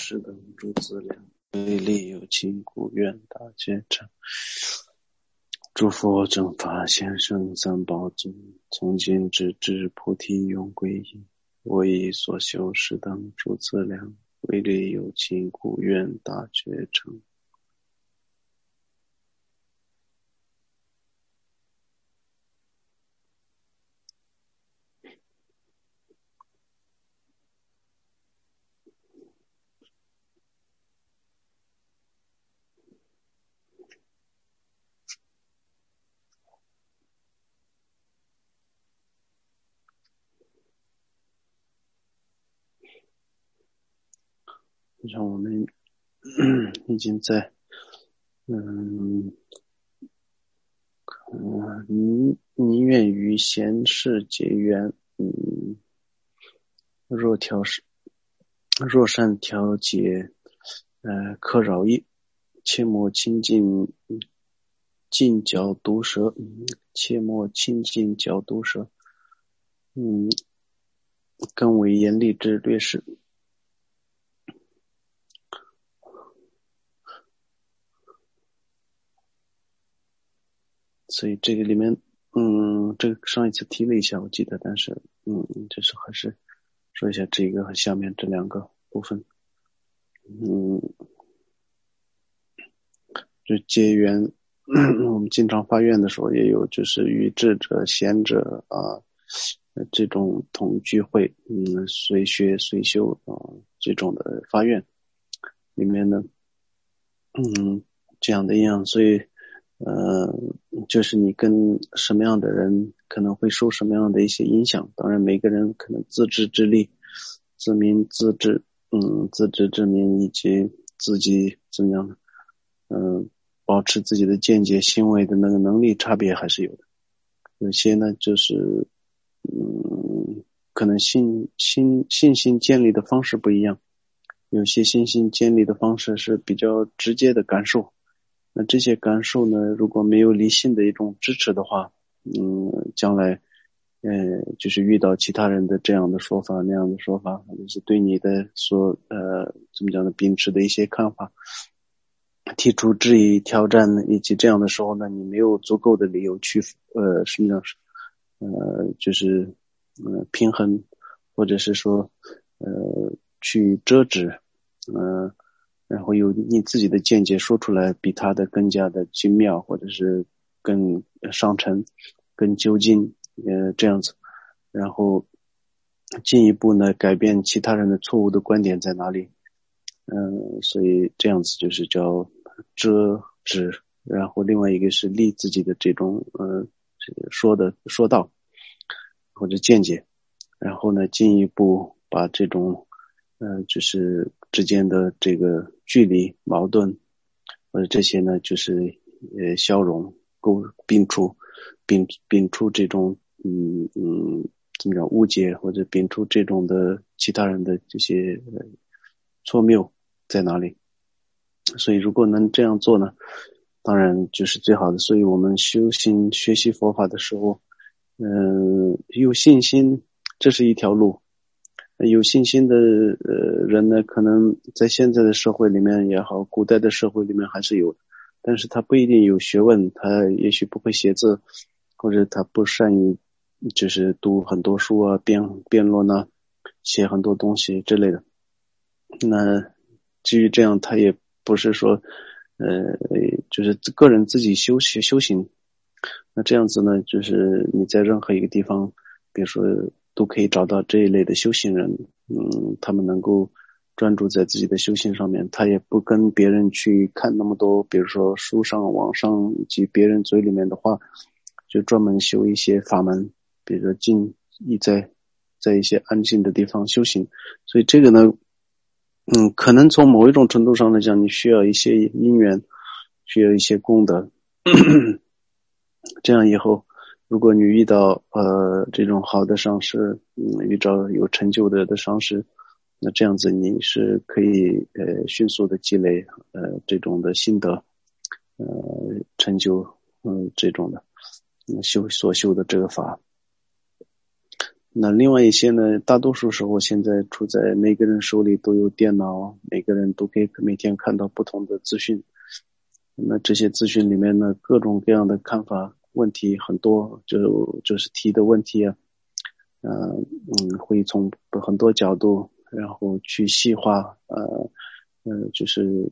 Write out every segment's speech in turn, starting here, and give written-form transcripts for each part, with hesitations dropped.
士等诸资粮，为利有情，故愿大皆成。诸佛正法贤圣三宝尊，从今直至菩提永归依。我以所修士等诸资粮，为利有情，故愿大觉成。像我们已经在宁愿与贤士结缘，若善调节，可饶益，切莫亲近嚼毒舌，切莫亲近嚼毒舌，更为严厉之略士。所以这个里面，这个上一次提了一下，我记得，但是，就是还是说一下这个和下面这两个部分，就结缘，我们经常发愿的时候也有，就是与智者、贤者啊，这种同聚会，随学随修啊，这种的发愿里面呢，这样的一样，所以。就是你跟什么样的人可能会受什么样的一些影响，当然每个人可能自知之力、自明自知，自知之明以及自己怎么样的，保持自己的见解、行为的那个能力差别还是有的。有些呢就是，可能信心建立的方式不一样，有些信心建立的方式是比较直接的感受。那这些感受呢，如果没有理性的一种支持的话，将来，就是遇到其他人的这样的说法、那样的说法，或者是对你的怎么讲呢，秉持的一些看法，提出质疑、挑战，以及这样的时候呢，你没有足够的理由去，什么样，就是平衡，或者是说，去遮止，然后有你自己的见解说出来，比他的更加的精妙，或者是更上乘、更究竟，这样子，然后进一步呢改变其他人的错误的观点在哪里，所以这样子就是叫遮止，然后另外一个是立自己的这种说道或者见解，然后呢进一步把这种就是之间的这个距离矛盾或者这些呢就是消融摒除这种怎么讲误解，或者摒除这种的其他人的这些错谬在哪里。所以如果能这样做呢，当然就是最好的。所以我们修行学习佛法的时候，有信心，这是一条路。有信心的人呢，可能在现在的社会里面也好，古代的社会里面还是有的，但是他不一定有学问，他也许不会写字，或者他不善于就是读很多书啊、辩论啊、写很多东西之类的。那基于这样，他也不是说就是个人自己修行。那这样子呢，就是你在任何一个地方，比如说都可以找到这一类的修行人，他们能够专注在自己的修行上面，他也不跟别人去看那么多，比如说书上、网上以及别人嘴里面的话，就专门修一些法门，比如说在一些安静的地方修行。所以这个呢，可能从某一种程度上来讲，你需要一些因缘，需要一些功德。这样以后，如果你遇到这种好的上师，遇到有成就的上师，那这样子你是可以迅速的积累这种的心得，成就这种的所修的这个法。 那另外一些呢，大多数时候现在处在每个人手里都有电脑，每个人都可以每天看到不同的资讯。那这些资讯里面呢，各种各样的看法问题很多，就是提的问题啊，会从很多角度，然后去细化，就是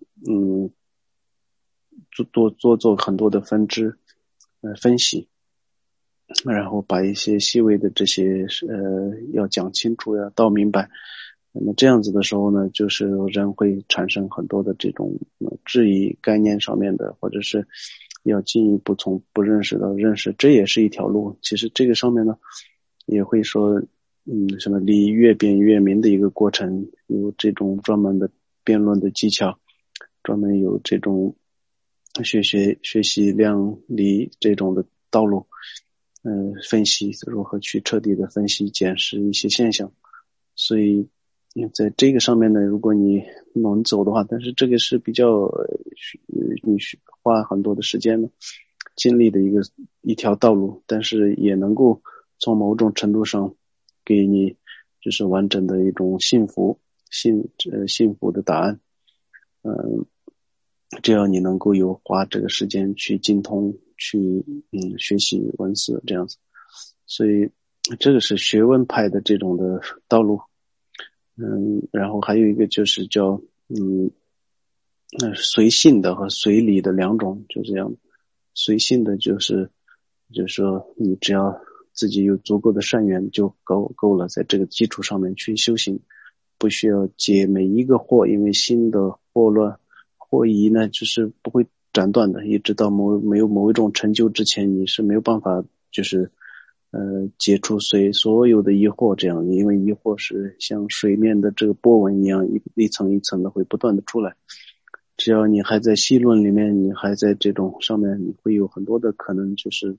做很多的分支，分析，然后把一些细微的这些要讲清楚，要道明白。那么这样子的时候呢，就是人会产生很多的这种质疑概念上面的，或者是要进一步从不认识到认识，这也是一条路。其实这个上面呢，也会说什么理越辩越明的一个过程，有这种专门的辩论的技巧，专门有这种学习量理这种的道路，分析如何去彻底的分析检视一些现象。所以在这个上面呢，如果你能走的话，但是这个是比较你需花很多的时间精力的一条道路，但是也能够从某种程度上给你就是完整的一种幸福的答案。只要你能够有花这个时间去精通，去学习文字这样子。所以这个是学问派的这种的道路。然后还有一个就是叫随性的和随理的两种，就这样。随性的就是说你只要自己有足够的善缘就够了，在这个基础上面去修行，不需要解每一个惑，因为心的惑疑呢就是不会斩断的，一直到没有某一种成就之前，你是没有办法就是解除所有的疑惑这样，因为疑惑是像水面的这个波纹一样，一层一层的会不断的出来。只要你还在细论里面，你还在这种上面，你会有很多的可能就是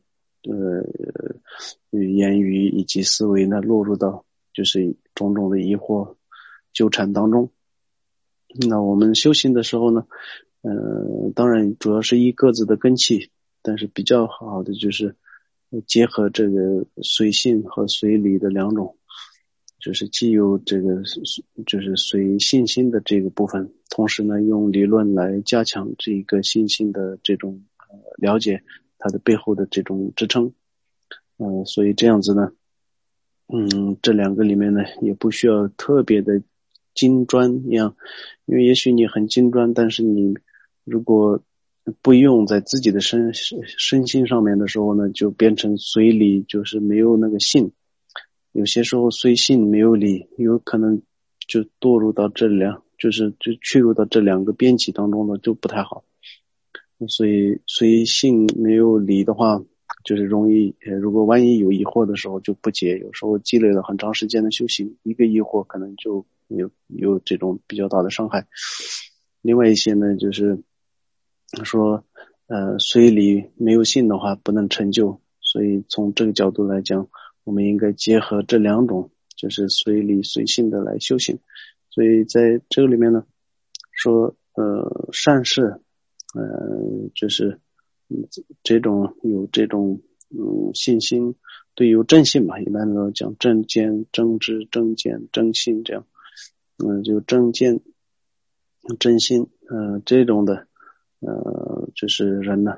言语以及思维呢落入到就是种种的疑惑纠缠当中。那我们修行的时候呢，当然主要是依各自的根器，但是比较好的就是结合这个随性和随理的两种，就是既有这个就是随信心的这个部分，同时呢用理论来加强这个信心的这种了解它的背后的这种支撑。所以这样子呢，这两个里面呢也不需要特别的精专一样，因为也许你很精专，但是你如果不用在自己的身心上面的时候呢，就变成随理，就是没有那个性。有些时候随性没有理，有可能就堕入到就去入到这两个边际当中呢，就不太好。所以随性没有理的话，就是容易如果万一有疑惑的时候就不解，有时候积累了很长时间的修行，一个疑惑可能就有这种比较大的伤害。另外一些呢，就是说随理没有性的话不能成就，所以从这个角度来讲，我们应该结合这两种，就是随理随性的来修行。所以在这个里面呢，说善事就是这种有这种信心，对有正信吧，一般都讲正见、正知、正见、正信这样。就正见、正信这种的就是人呢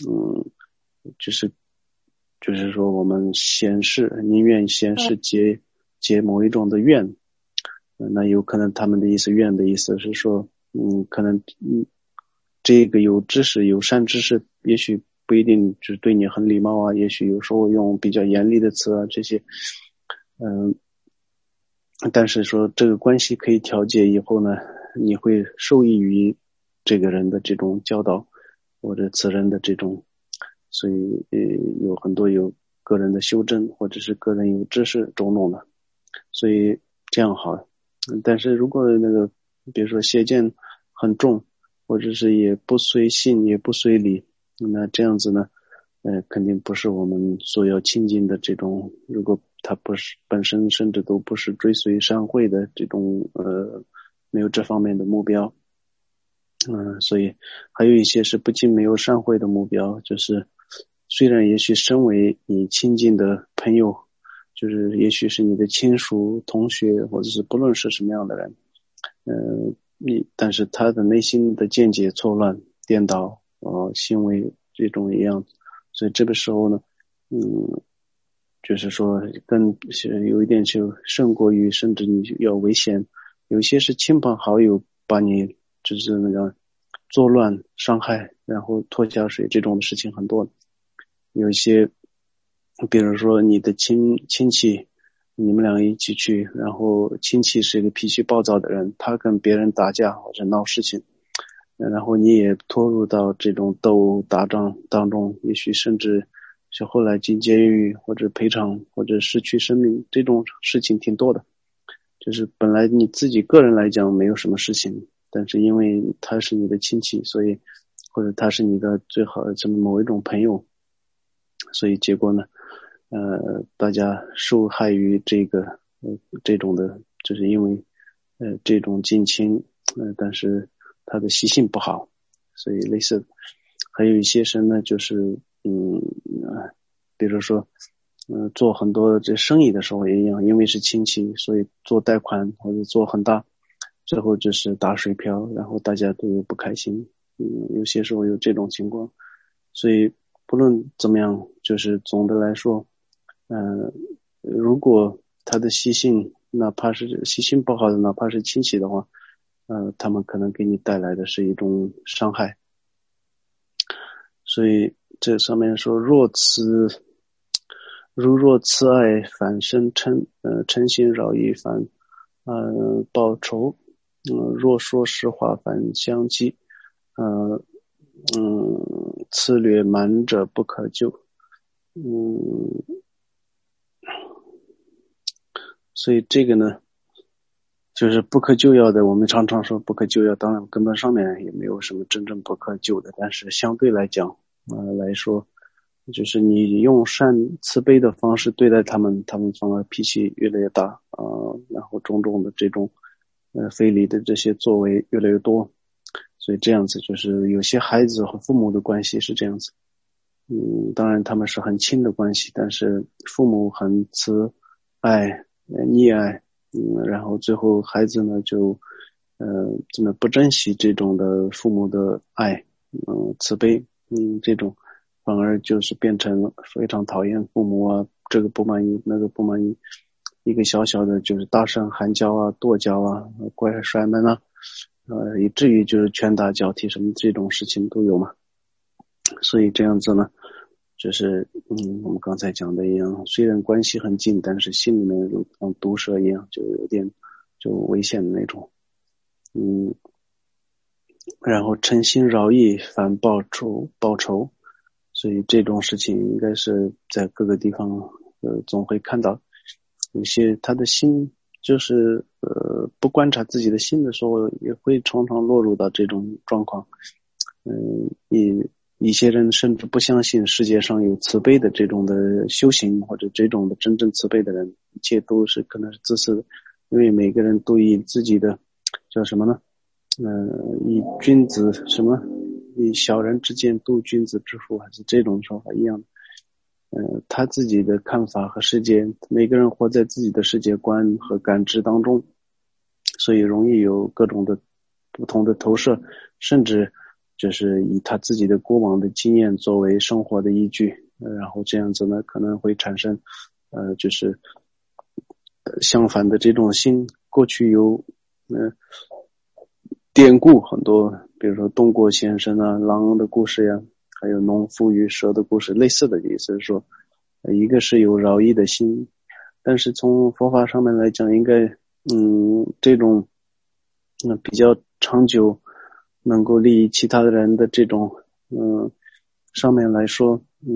就是说我们宁愿先是结某一种的愿，那有可能他们的意思愿的意思是说可能这个有知识有善知识也许不一定就是对你很礼貌啊，也许有时候用比较严厉的词啊这些但是说这个关系可以调节以后呢，你会受益于这个人的这种教导或者此人的这种，所以有很多有个人的修正或者是个人有知识种种的，所以这样好。但是如果那个比如说邪见很重，或者是也不随性也不随理，那这样子呢肯定不是我们所要亲近的这种，如果他不是本身甚至都不是追随善慧的这种没有这方面的目标。所以还有一些是不仅没有善慧的目标，就是虽然也许身为你亲近的朋友就是也许是你的亲属、同学，或者是不论是什么样的人，但是他的内心的见解错乱、颠倒，行为这种一样，所以这个时候呢，就是说是有一点就胜过于，甚至你要危险。有些是亲朋好友把你就是那个作乱、伤害，然后拖下水这种的事情很多。有一些，比如说你的亲戚，你们俩一起去，然后亲戚是一个脾气暴躁的人，他跟别人打架或者闹事情，然后你也拖入到这种斗殴打仗当中，也许甚至是后来进监狱或者赔偿或者失去生命，这种事情挺多的。就是本来你自己个人来讲没有什么事情，但是因为他是你的亲戚，所以或者他是你的最好的这么某一种朋友，所以结果呢，大家受害于这种的，就是因为这种近亲，但是他的习性不好，所以类似的。还有一些人呢，就是比如说做很多这生意的时候也一样，因为是亲戚，所以做贷款或者做很大，最后就是打水漂，然后大家都有不开心。有些时候有这种情况，所以不论怎么样，就是总的来说，如果他的习性，哪怕是习性不好的，哪怕是亲戚的话，他们可能给你带来的是一种伤害。所以这上面说如若慈爱反生嗔心扰意反报仇，若说实话反相激，次略瞒者不可救。所以这个呢，就是不可救药的。我们常常说不可救药，当然根本上面也没有什么真正不可救的，但是相对来讲，来说，就是你用善慈悲的方式对待他们，他们反而脾气越来越大然后种种的这种非礼的这些作为越来越多。所以这样子就是有些孩子和父母的关系是这样子，当然他们是很亲的关系，但是父母很慈爱溺爱，然后最后孩子呢就怎么不珍惜这种的父母的爱，慈悲，这种反而就是变成非常讨厌父母啊，这个不满意那个不满意，一个小小的就是大声喊叫啊、跺脚啊、怪摔门啊，以至于就是拳打脚踢什么这种事情都有嘛。所以这样子呢，就是我们刚才讲的一样，虽然关系很近，但是心里面如像毒蛇一样，就有点就危险的那种。然后嗔心扰意反报仇，所以这种事情应该是在各个地方总会看到。有些他的心就是不观察自己的心的时候，也会常常落入到这种状况。一些人甚至不相信世界上有慈悲的这种的修行，或者这种的真正慈悲的人，一切都是可能是自私的，因为每个人都以自己的叫什么呢？以君子什么？以小人之见度君子之腹，还是这种说法一样的。他自己的看法和世界，每个人活在自己的世界观和感知当中，所以容易有各种的不同的投射，甚至就是以他自己的过往的经验作为生活的依据，然后这样子呢可能会产生就是相反的这种心。过去有典故很多，比如说东郭先生啊、狼的故事呀，还有农夫与蛇的故事，类似的意思是说，一个是有饶益的心，但是从佛法上面来讲，应该这种比较长久能够利益其他的人的这种上面来说，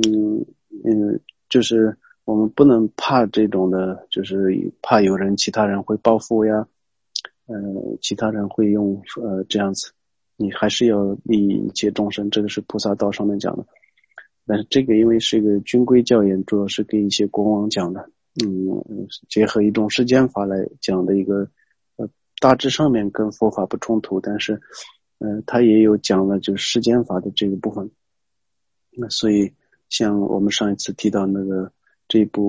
就是我们不能怕这种的，就是怕有人其他人会报复呀，其他人会用这样子，你还是要利益一切众生，这个是菩萨道上面讲的。但是这个因为是一个军规教研，主要是给一些国王讲的，结合一种世间法来讲的一个，大致上面跟佛法不冲突，但是他也有讲了就是世间法的这个部分。那所以像我们上一次提到那个这一部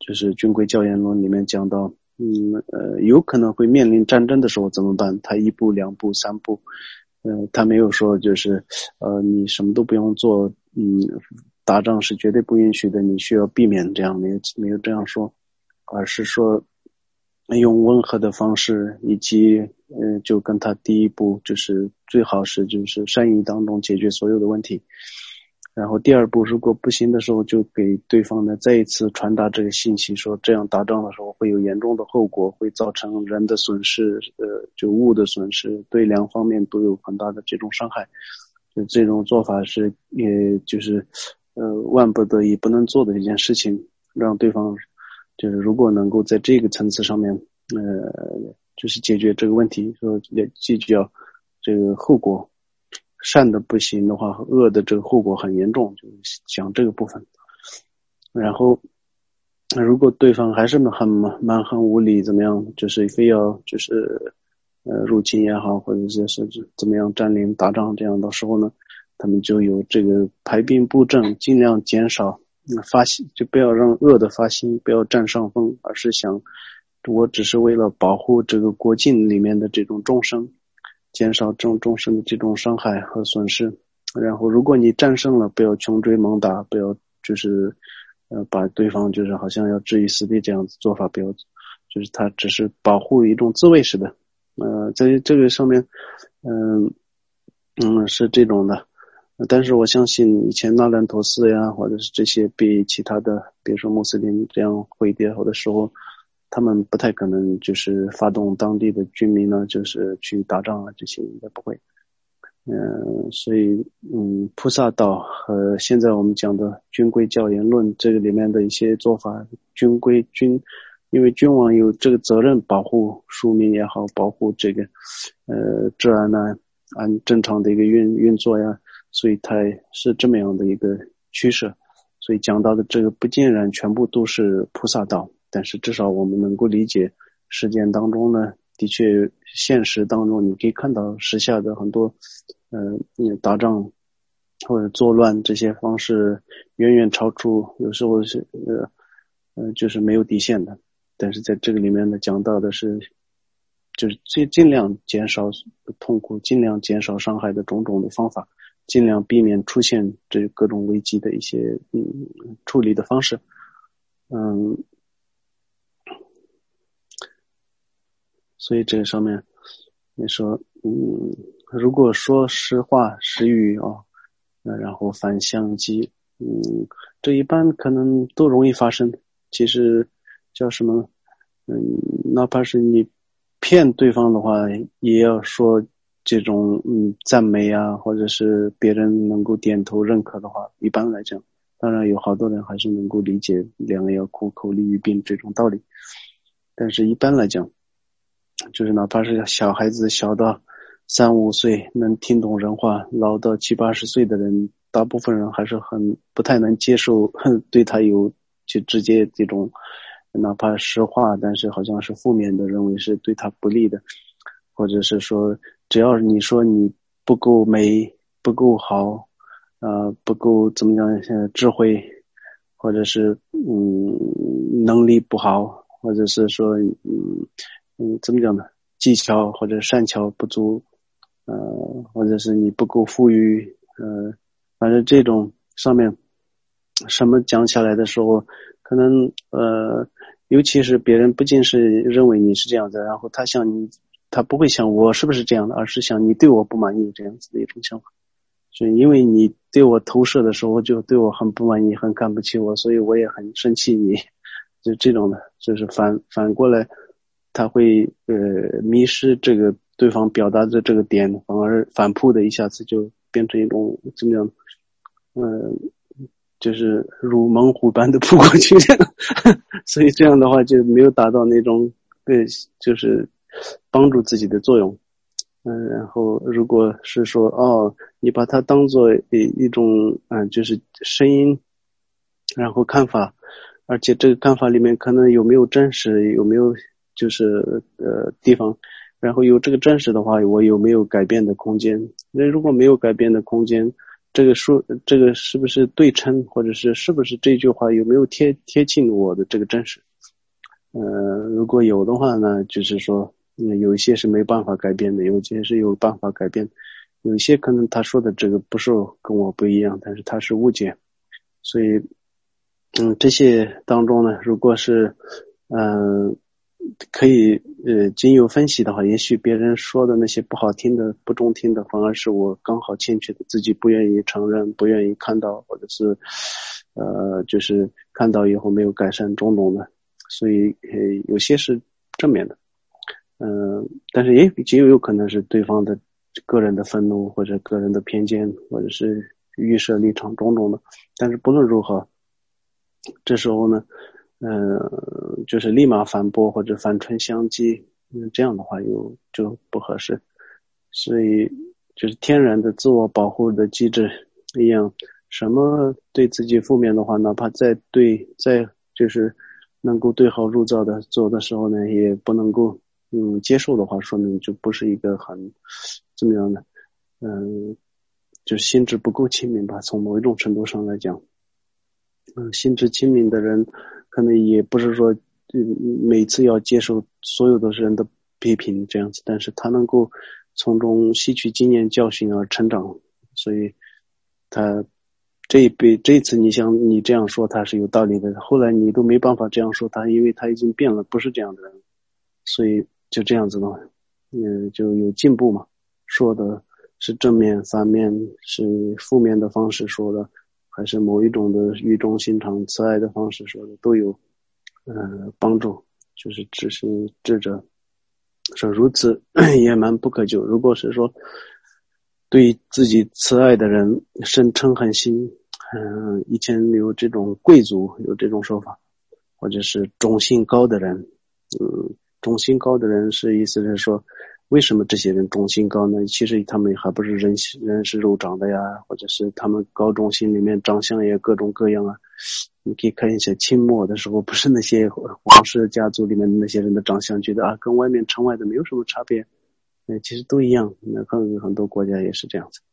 就是军规教研论里面讲到，有可能会面临战争的时候怎么办？他一步两步三步，他没有说就是你什么都不用做，打仗是绝对不允许的，你需要避免这样，没有这样说，而是说用温和的方式，以及就跟他第一步就是最好是就是善意当中解决所有的问题。然后第二步如果不行的时候，就给对方呢再一次传达这个信息，说这样打仗的时候会有严重的后果，会造成人的损失，就物的损失，对两方面都有很大的这种伤害。就这种做法是也就是万不得已不能做的一件事情，让对方就是如果能够在这个层次上面就是解决这个问题，说也记住要这个后果，善的不行的话，恶的这个后果很严重，就是讲这个部分。然后如果对方还是蛮横无理怎么样，就是非要就是入侵也好，或者是怎么样占领打仗这样的时候呢，他们就有这个排兵布阵，尽量减少发心，就不要让恶的发心，不要占上风，而是想我只是为了保护这个国境里面的这种众生，减少这种众生的这种伤害和损失。然后如果你战胜了，不要穷追猛打，不要就是把对方就是好像要置于死地这样子做法，不要就是他只是保护一种自卫式的。在这个上面是这种的。但是我相信以前纳兰陀寺呀，或者是这些被其他的比如说穆斯林这样毁掉的时候，他们不太可能就是发动当地的居民呢就是去打仗啊，这些应该不会。所以菩萨道和现在我们讲的军规教研论这个里面的一些做法，因为君王有这个责任保护庶民也好，保护这个治安呢按正常的一个运作呀，所以它是这么样的一个趋势。所以讲到的这个不尽然全部都是菩萨道，但是至少我们能够理解实践当中呢，的确现实当中你可以看到时下的很多打仗或者作乱这些方式远远超出，有时候是就是没有底线的。但是在这个里面呢，讲到的是就是尽量减少痛苦，尽量减少伤害的种种的方法，尽量避免出现这各种危机的一些处理的方式。所以这个上面你说如果说实话实语然后反相机这一般可能都容易发生。其实叫什么哪怕是你骗对方的话，也要说这种赞美啊，或者是别人能够点头认可的话，一般来讲，当然有好多人还是能够理解两个要苦口利于病这种道理，但是一般来讲，就是哪怕是小孩子小到3-5岁能听懂人话，老到70-80岁的人，大部分人还是不太能接受对他有就直接这种哪怕实话，但是好像是负面的，认为是对他不利的，或者是说只要你说你不够美不够好不够怎么讲智慧，或者是能力不好，或者是说怎么讲呢，技巧或者善巧不足或者是你不够富裕反正这种上面什么讲起来的时候，可能尤其是别人不仅是认为你是这样的，然后他不会想我是不是这样的，而是想你对我不满意这样子的一种想法。所以因为你对我投射的时候就对我很不满意，很看不起我，所以我也很生气你，就这种的，就是反过来他会迷失这个对方表达的这个点，反而反扑的一下子就变成一种怎么样就是如猛虎般的扑过去所以这样的话就没有达到那种就是帮助自己的作用。然后如果是说你把它当做一种就是声音，然后看法，而且这个看法里面可能有没有真实，有没有就是地方，然后有这个真实的话，我有没有改变的空间？那如果没有改变的空间， 这个是不是对称，或者是不是这句话有没有贴近我的这个真实？如果有的话呢，就是说，有一些是没办法改变的，有些是有办法改变，有一些可能他说的这个不是跟我不一样，但是他是误解，所以，这些当中呢，如果是，可以经由分析的话，也许别人说的那些不好听的、不中听的，反而是我刚好欠缺的，自己不愿意承认、不愿意看到，或者是就是看到以后没有改善种种的，所以有些是正面的，但是也极有可能是对方的个人的愤怒或者个人的偏见，或者是预设立场种种的，但是不论如何，这时候呢。就是立马反驳或者反唇相讥，这样的话就不合适。所以就是天然的自我保护的机制一样，什么对自己负面的话，哪怕再就是能够对号入座的做的时候呢，也不能够接受的话，说明就不是一个很怎么样的，就是心智不够亲民吧。从某一种程度上来讲，心智亲民的人。可能也不是说每次要接受所有的人的批评这样子，但是他能够从中吸取经验教训而成长，所以他这一次你这样说他是有道理的，后来你都没办法这样说他，因为他已经变了，不是这样的人，所以就这样子嘛，就有进步嘛，说的是正面反面是负面的方式说的，还是某一种的语重心长慈爱的方式说的，都有帮助，就是只是智者说如此也蛮不可救。如果是说对自己慈爱的人深嗔恨心，以前有这种贵族有这种说法，或者是种姓高的人，种姓高的人意思是说，为什么这些人种姓高呢？其实他们还不是人是肉长的呀，或者是他们高种姓里面长相也各种各样啊。你可以看一下清末的时候，不是那些皇室家族里面的那些人的长相，觉得跟外面城外的没有什么差别，其实都一样。那很多国家也是这样子，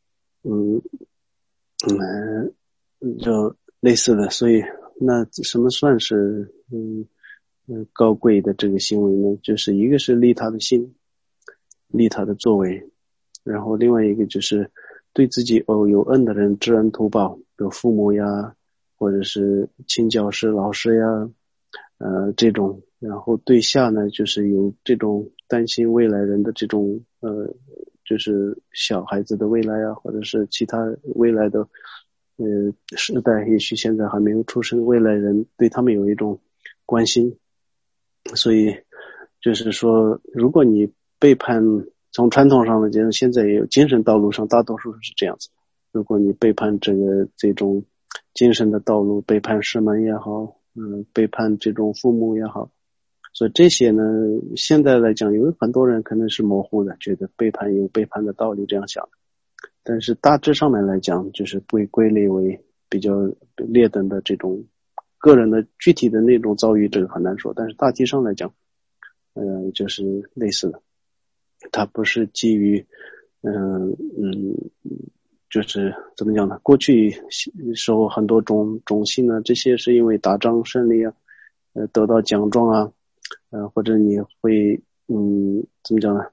就类似的。所以那什么算是高贵的这个行为呢？就是一个是利他的心，利他的作为，然后另外一个就是对自己有恩的人知恩图报，比如父母呀，或者是亲教师老师呀，这种，然后对下呢就是有这种担心未来人的这种就是小孩子的未来啊，或者是其他未来的时代，也许现在还没有出生，未来人对他们有一种关心，所以就是说，如果你背叛，从传统上来讲，现在也有精神道路上大多数是这样子，如果你背叛这种精神的道路，背叛师门也好，背叛这种父母也好，所以这些呢，现在来讲，有很多人可能是模糊的，觉得背叛有背叛的道理这样想，但是大致上面来讲，就是归类为比较劣等的这种个人的具体的那种遭遇，这个很难说，但是大体上来讲，就是类似的，它不是基于就是怎么讲呢？过去时候很多种姓呢，这些是因为打仗胜利啊，得到奖状啊，或者你会怎么讲呢？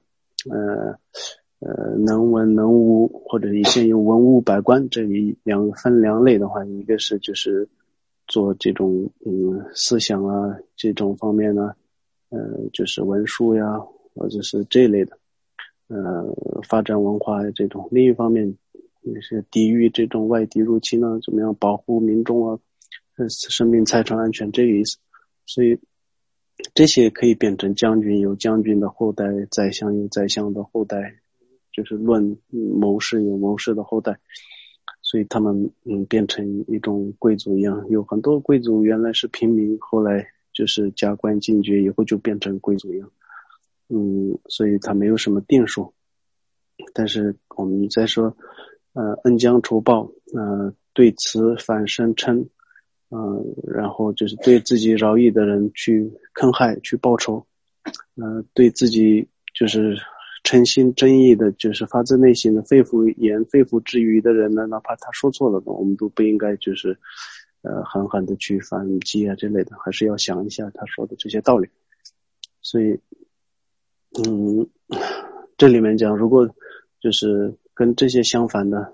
能文能武，或者以前有文武百官，这里分两类的话，一个是就是做这种思想啊这种方面呢，就是文书呀，或者是这一类的，发展文化这种。另一方面也是抵御这种外敌入侵啊，怎么样保护民众啊，生命财产安全这个意思。所以这些可以变成将军有将军的后代，宰相有宰相的后代，就是论谋士有谋士的后代，所以他们变成一种贵族一样，有很多贵族原来是平民，后来就是加官进爵以后就变成贵族一样，所以他没有什么定数。但是我们再说恩将仇报，对此反声称，然后就是对自己饶益的人去坑害去报仇，对自己就是诚心真意的，就是发自内心的肺腑言肺腑之语的人呢，哪怕他说错了，我们都不应该就是狠狠的去反击啊之类的，还是要想一下他说的这些道理。所以这里面讲，如果就是跟这些相反的，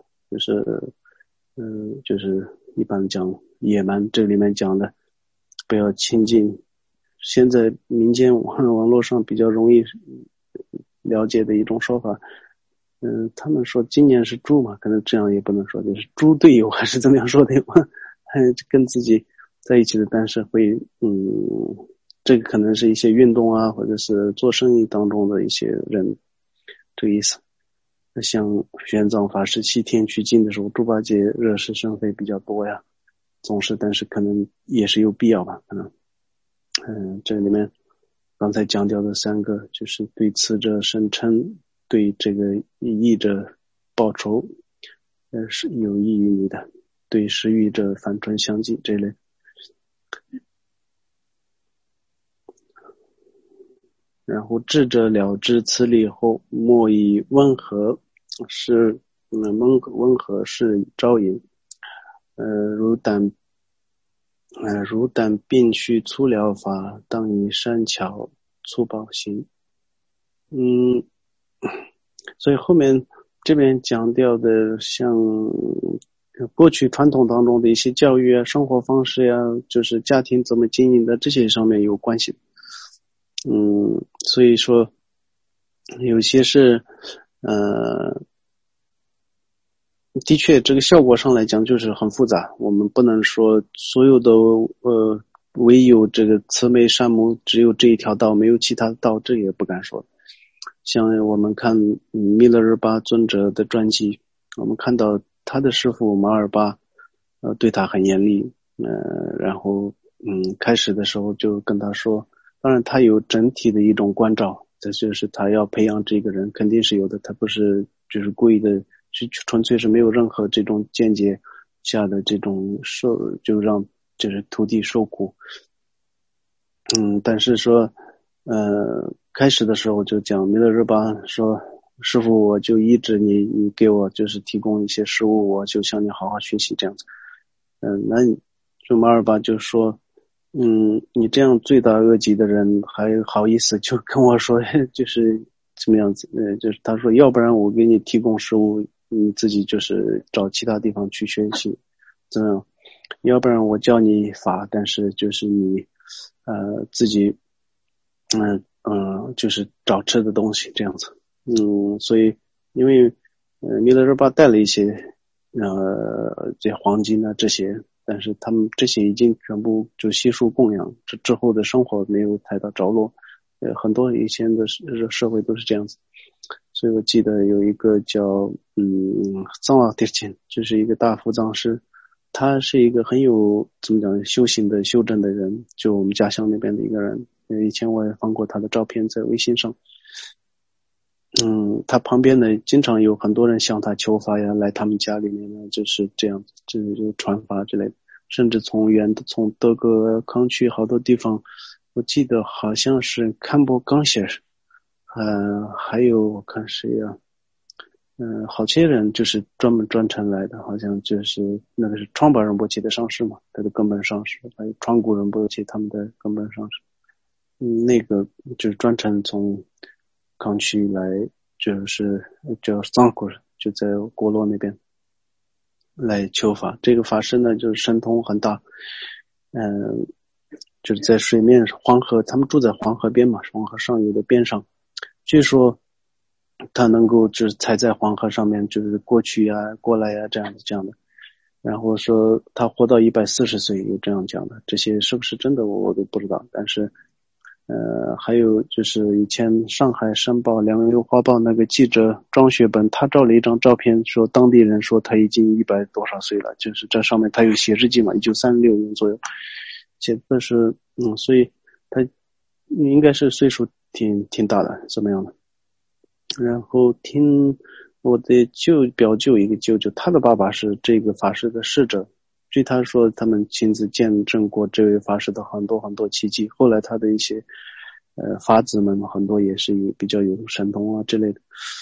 就是一般讲野蛮，这里面讲的不要亲近。现在民间网络上比较容易了解的一种说法，他们说今年是猪嘛，可能这样也不能说，就是猪队友还是怎么样说的嘛，跟自己在一起的，但是会这个可能是一些运动啊，或者是做生意当中的一些人，这个意思。像玄奘法师西天取经的时候，猪八戒惹是生非比较多呀，总是，但是可能也是有必要吧，可能。这里面刚才讲掉的3个，就是对此者生嗔，对这个益者报仇，是有益于你的，对施予者反唇相讥这类。然后智者了知此理后，莫以温和是温和是招引，如胆病虚粗疗法，当以善巧粗暴行。所以后面这边讲掉的，像过去传统当中的一些教育啊、生活方式呀、就是家庭怎么经营的，这些上面有关系。所以说有些是的确这个效果上来讲就是很复杂，我们不能说所有的唯有这个慈眉善目只有这一条道，没有其他道，这也不敢说。像我们看弥勒日巴尊者的传记，我们看到他的师父马尔巴对他很严厉，然后开始的时候就跟他说，当然他有整体的一种关照，这就是他要培养这个人肯定是有的，他不是就是故意的，纯粹是没有任何这种间接下的这种就让就是徒弟受苦。但是说开始的时候就讲弥勒日巴说，师父我就依止你给我就是提供一些食物，我就向你好好学习这样子。那就马尔巴就说你这样罪大恶极的人还好意思就跟我说就是怎么样子，就是他说要不然我给你提供食物，你自己就是找其他地方去学习，怎么样？要不然我教你法，但是就是你自己就是找吃的东西这样子。所以因为弥勒日巴带了一些这黄金啊这些，但是他们这些已经全部就悉数供养，之后的生活没有太大着落。很多以前的社会都是这样子。所以我记得有一个叫藏瓦提钦，就是一个大佛藏师，他是一个很有怎么讲修行的修正的人，就我们家乡那边的一个人。以前我也放过他的照片在微信上。他旁边呢经常有很多人向他求法呀，来他们家里面呢就是这样，就是传法之类的，甚至从德格康区好多地方，我记得好像是堪布冈些还有我看谁呀好些人就是专程来的，好像就是那个是创巴仁波切的上师嘛，他的根本上师，还有创古仁波切他们的根本上师。那个就是专程从康区来，就是叫藏古，就在国洛那边来求法。这个法师呢就是神通很大，就是在水面黄河，他们住在黄河边嘛，黄河上游的边上，据说他能够就是踩在黄河上面，就是过去呀过来呀这样的。然后说他活到140岁，有这样讲的，这些是不是真的我都不知道。但是还有就是以前上海申报两流花报那个记者庄雪本，他照了一张照片，说当地人说他已经100多少岁了，就是这上面他有写日记嘛，1936年左右写的是所以他应该是岁数挺大的，怎么样的。然后听我的表舅一个舅舅，他的爸爸是这个法师的侍者，据他说他们亲自见证过这位法师的很多很多奇迹。后来他的一些法子们很多也是比较有神通啊之类的，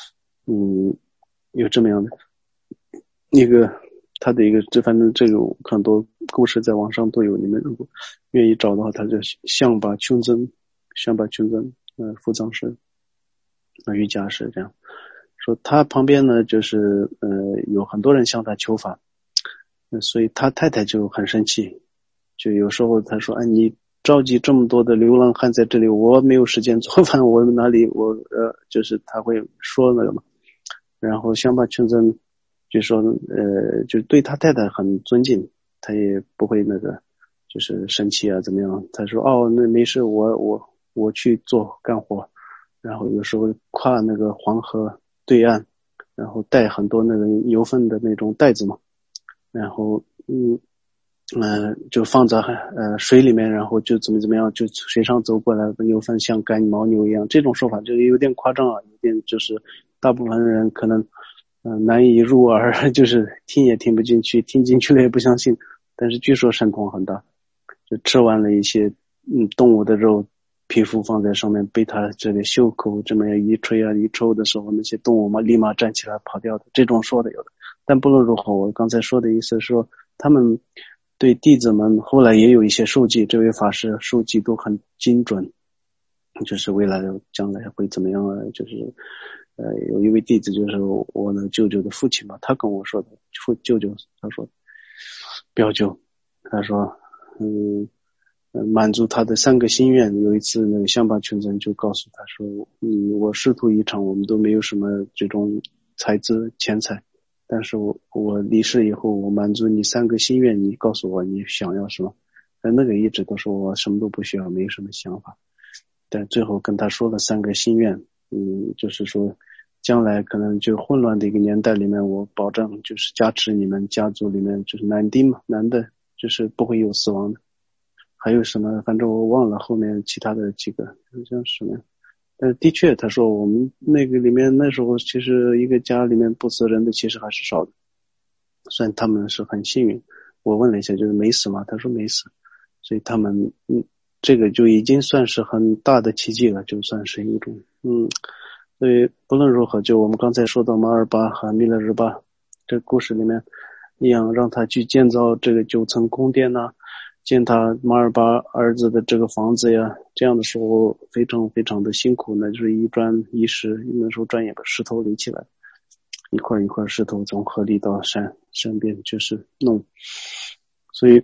有这么样的一个他的一个，反正这个很多故事在网上都有，你们如果愿意找的话，他就象拔琼真，副藏师，瑜伽师这样说。他旁边呢，就是有很多人向他求法，所以他太太就很生气，就有时候他说：“哎，你召集这么多的流浪汉在这里，我没有时间做饭，我哪里就是他会说那个嘛。”然后象拔琼真就说就对他太太很尊敬，他也不会那个就是生气啊怎么样。他说：“哦，那没事，我去做干活。”然后有时候跨那个黄河对岸，然后带很多那个油分的那种袋子嘛，然后就放在水里面，然后就怎么样，就水上走过来，油分像赶牦牛一样。这种说法就有点夸张啊，有点就是大部分人可能难以入耳，就是听也听不进去，听进去了也不相信。但是据说神通很大，就吃完了一些动物的肉，皮肤放在上面，被他这个袖口这么一吹啊一抽的时候，那些动物嘛立马站起来跑掉的，这种说的有的。但不论如何，我刚才说的意思是说，他们对弟子们后来也有一些授记，这位法师授记都很精准，就是未来将来会怎么样啊？就是有一位弟子就是我的舅舅的父亲嘛，他跟我说的，舅舅他说表舅，他说满足他的3个心愿。有一次那个象拔琼真就告诉他说，我师徒一场，我们都没有什么这种财资钱财，但是我离世以后，我满足你3个心愿，你告诉我你想要什么。但那个一直都说我什么都不需要，没有什么想法。但最后跟他说了3个心愿，就是说将来可能就混乱的一个年代里面，我保证就是加持你们家族里面就是男丁嘛，男的就是不会有死亡的。还有什么反正我忘了后面其他的几个好像什么。但是的确他说我们那个里面那时候其实一个家里面不死人的其实还是少的，虽然他们是很幸运。我问了一下就是没死嘛，他说没死，所以他们这个就已经算是很大的奇迹了，就算是一种所以不论如何，就我们刚才说到马尔巴和密勒日巴这故事里面一样，让他去建造这个9层宫殿啊，建他马尔巴儿子的这个房子呀，这样的时候非常非常的辛苦呢，就是一砖一石，那时候砖也把石头垒起来，一块一块石头从河里到山边就是弄。所以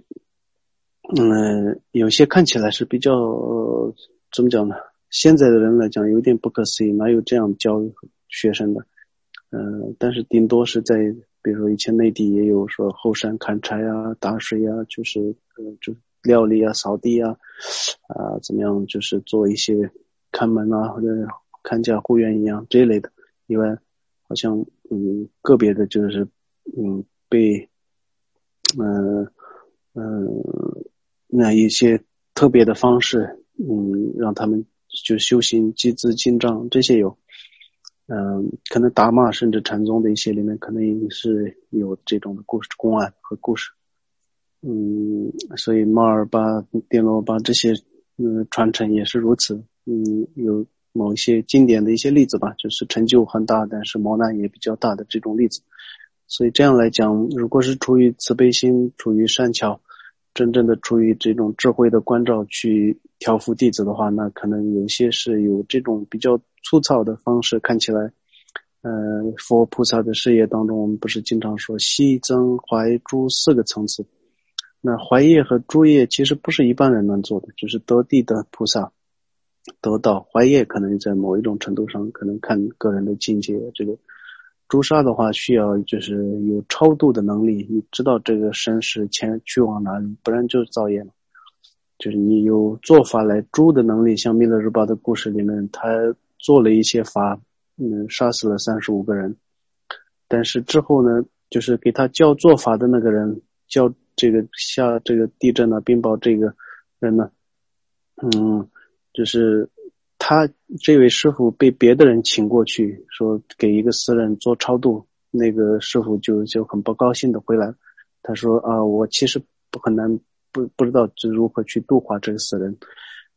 有些看起来是比较怎么讲呢，现在的人来讲有点不可思议，哪有这样教学生的。但是顶多是在比如说以前内地也有说后山砍柴啊打水啊，就是就料理啊扫地啊怎么样就是做一些看门啊或者看家护院一样这一类的以外，好像个别的就是被那一些特别的方式让他们就修行积资进账，这些有可能达玛甚至禅宗的一些里面可能也是有这种的故事公案和故事。所以马尔巴迭罗巴这些传承也是如此。有某一些经典的一些例子吧，就是成就很大但是磨难也比较大的这种例子。所以这样来讲，如果是出于慈悲心，出于善巧，真正的出于这种智慧的关照去调伏弟子的话，那可能有些是有这种比较粗糙的方式，看起来佛菩萨的事业当中，我们不是经常说息增怀诛4个层次。那怀业和诸业其实不是一般人能做的，只是得地的菩萨得到。怀业可能在某一种程度上可能看个人的境界，这个诛杀的话需要就是有超度的能力，你知道这个生死前去往哪里，不然就是造业了。就是你有做法来诛的能力，像密勒日巴的故事里面，他做了一些法，杀死了35个人，但是之后呢，就是给他教做法的那个人，教这个下这个地震啊冰雹这个人呢，就是他这位师傅被别的人请过去，说给一个私人做超度，那个师傅就很不高兴的回来，他说我其实很难不知道如何去度化这个死人，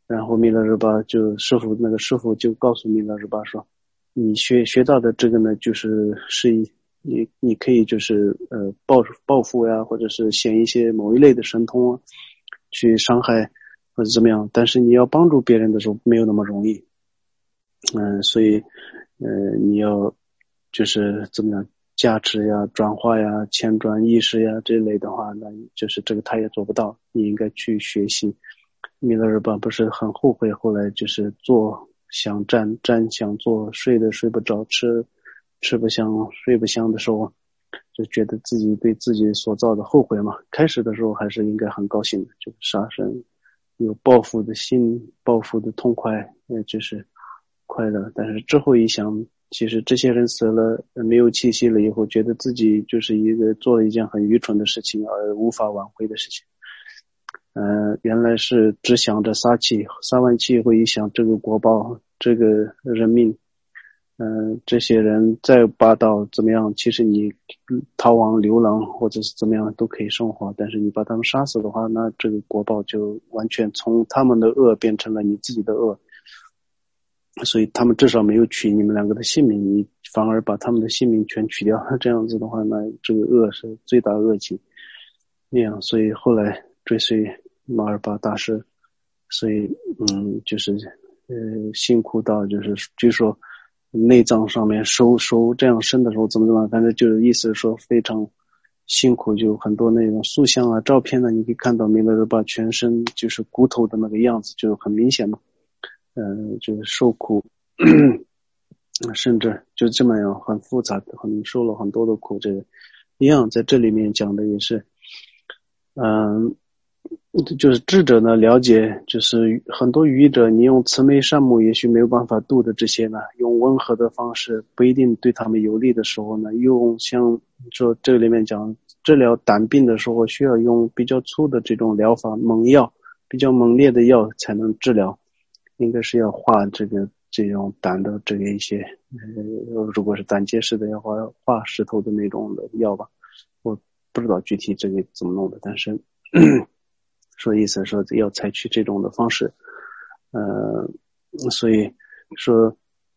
然后弥勒日巴那个师傅就告诉弥勒日巴说，你学到的这个呢，就是你可以就是报复呀，或者是显一些某一类的神通啊，去伤害或者怎么样，但是你要帮助别人的时候没有那么容易。所以你要就是怎么样加持呀、转化呀、迁转意识呀这类的话，那就是这个他也做不到，你应该去学习。弥勒日巴不是很后悔，后来就是坐想站想坐，睡不着，吃不香睡不香的时候，就觉得自己对自己所造的后悔嘛。开始的时候还是应该很高兴的，就是杀生有报复的心，报复的痛快，就是快乐。但是之后一想，其实这些人死了没有气息了以后，觉得自己就是做了一件很愚蠢的事情而无法挽回的事情。原来是只想着撒气，撒完气以后一想这个国报，这个人命，这些人再霸道怎么样，其实你逃亡流浪或者是怎么样都可以生活，但是你把他们杀死的话，那这个国报就完全从他们的恶变成了你自己的恶。所以他们至少没有取你们两个的性命，你反而把他们的性命全取掉，这样子的话，那这个恶是罪大恶极。那样，所以后来追随马尔巴大师，所以就是辛苦到就是据说内脏上面收这样生的时候怎么，反正就是意思是说非常辛苦，就很多那种塑像啊、照片呢，你可以看到弥勒日巴全身就是骨头的那个样子，就很明显嘛。就是受苦，甚至就这么样很复杂的，受了很多的苦。这个一样在这里面讲的也是，就是智者呢了解，就是很多愚者，你用慈眉善目也许没有办法度的这些呢，用温和的方式不一定对他们有利的时候呢，用像说这里面讲治疗胆病的时候，需要用比较粗的这种疗法，猛药，比较猛烈的药才能治疗。应该是要化这种胆的这个一些，如果是胆结石的要化石头的那种的药吧，我不知道具体这个怎么弄的，但是说意思说要采取这种的方式，所以说，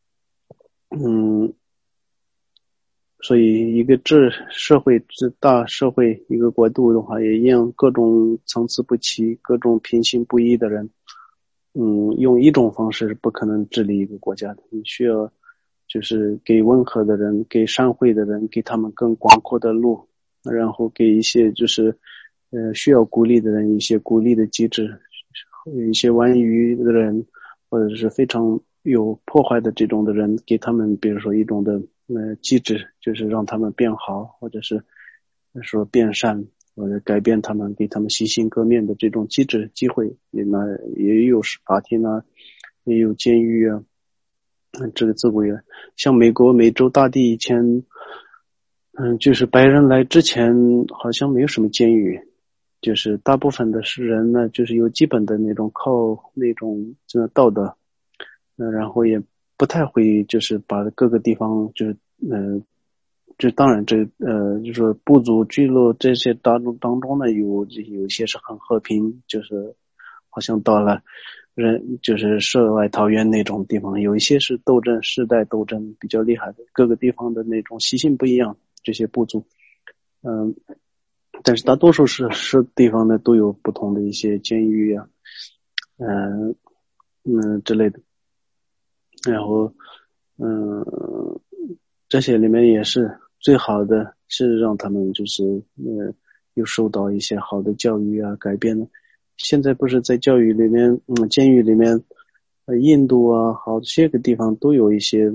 所以一个大社会一个国度的话，也一样，各种层次不齐、各种品行不一的人。用一种方式是不可能治理一个国家的，你需要就是给温和的人，给善慧的人，给他们更广阔的路，然后给一些就是需要鼓励的人一些鼓励的机制，一些顽愚的人或者是非常有破坏的这种的人，给他们比如说一种的机制，就是让他们变好，或者是说变善，或者改变他们，给他们洗心革面的这种机制机会，也有法庭啊，也有监狱啊。这个自古以来，像美洲大地以前，就是白人来之前好像没有什么监狱，就是大部分的人呢，就是有基本的那种靠那种道德，然后也不太会就是把各个地方就是就当然就是说部族聚落这些当中呢，有一些是很和平，就是好像到了就是世外桃源那种地方，有一些是斗争世代斗争比较厉害的，各个地方的那种习性不一样，这些部族但是大多数是地方呢都有不同的一些监狱啊之类的，然后这些里面也是最好的是让他们就是又受到一些好的教育啊改变的。现在不是在教育里面监狱里面印度啊好些个地方都有一些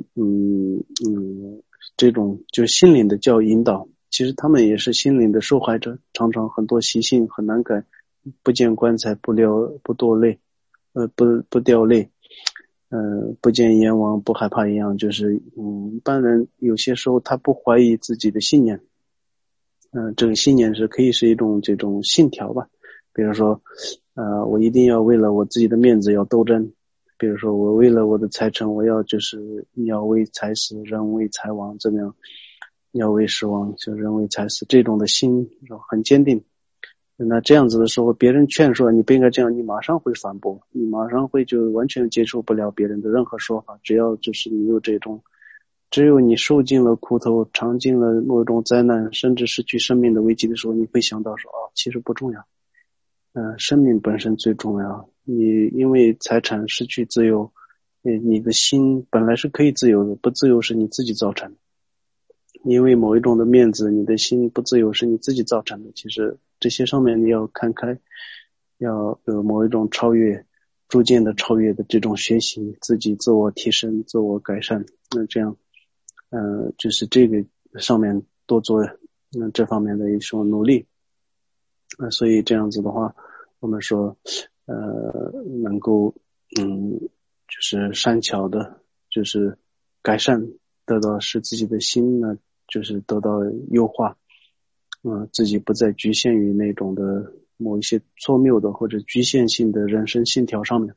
这种就是心灵的教育引导，其实他们也是心灵的受害者，常常很多习性很难改，不见棺材不堕泪，不掉泪，不见阎王不害怕一样，就是一般人有些时候他不怀疑自己的信念，这个信念是可以是一种这种信条吧，比如说我一定要为了我自己的面子要斗争，比如说我为了我的财产我要就是鸟为财死人为财亡，怎么样鸟为食亡就人为财死，这种的心很坚定， 那这样子的时候，别人劝说你不应该这样，你马上会反驳，你马上会就完全接受不了别人的任何说法。只要就是你有这种，只有你受尽了苦头，尝尽了某种灾难，甚至失去生命的危机的时候，你会想到说，其实不重要，生命本身最重要。你因为财产失去自由，你的心本来是可以自由的，不自由是你自己造成的。因为某一种的面子，你的心不自由是你自己造成的。其实这些上面你要看开，要有某一种超越，逐渐的超越的这种学习，自己自我提升、自我改善。那这样，就是这个上面多做这方面的一种努力。所以这样子的话，我们说，能够就是善巧的，就是改善，得到使自己的心呢，就是得到优化，自己不再局限于那种的某一些错谬的或者局限性的人生信条上面，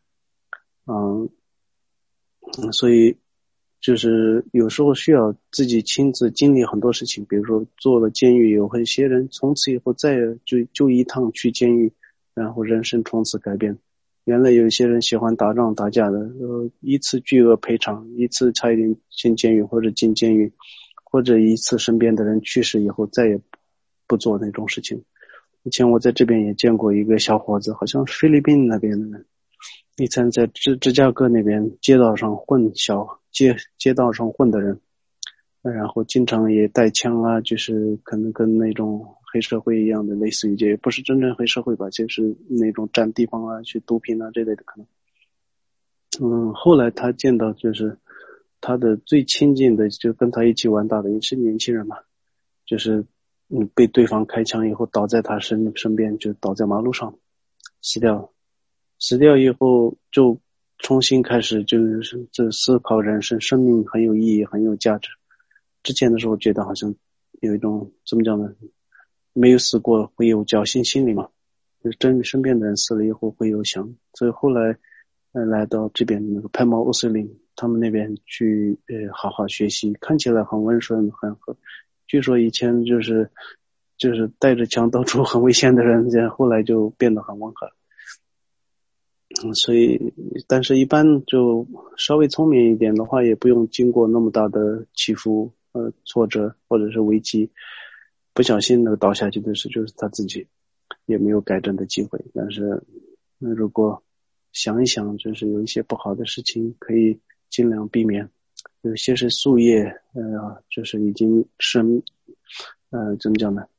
所以就是有时候需要自己亲自经历很多事情，比如说做了监狱，有一些人从此以后再也就一趟去监狱，然后人生从此改变。原来有一些人喜欢打仗打架的，一次巨额赔偿，一次差一点进监狱或者进监狱，或者一次身边的人去世以后再也不做那种事情。以前我在这边也见过一个小伙子，好像菲律宾那边的人，以前在芝加哥那边街道上混街道上混的人，然后经常也带枪啊，就是可能跟那种黑社会一样的，类似于这不是真正黑社会吧，就是那种占地方啊，去毒品啊这类的可能。后来他见到就是他的最亲近的，就跟他一起玩大的也是年轻人嘛，就是被对方开枪以后倒在他身边，就倒在马路上死掉以后就重新开始就是思考人生，生命很有意义，很有价值。之前的时候觉得好像有一种怎么讲呢，没有死过会有侥幸心理嘛，就是真身边的人死了以后会有想，所以后来来到这边那个派茂欧斯林他们那边去好好学习，看起来很温顺很据说以前就是带着枪到处很危险的人，后来就变得很温和。所以但是一般就稍微聪明一点的话，也不用经过那么大的起伏挫折或者是危机，不小心那个倒下去的事就是他自己，也没有改正的机会。但是如果想一想，就是有一些不好的事情可以尽量避免，有些是夙业就是已经怎么讲呢，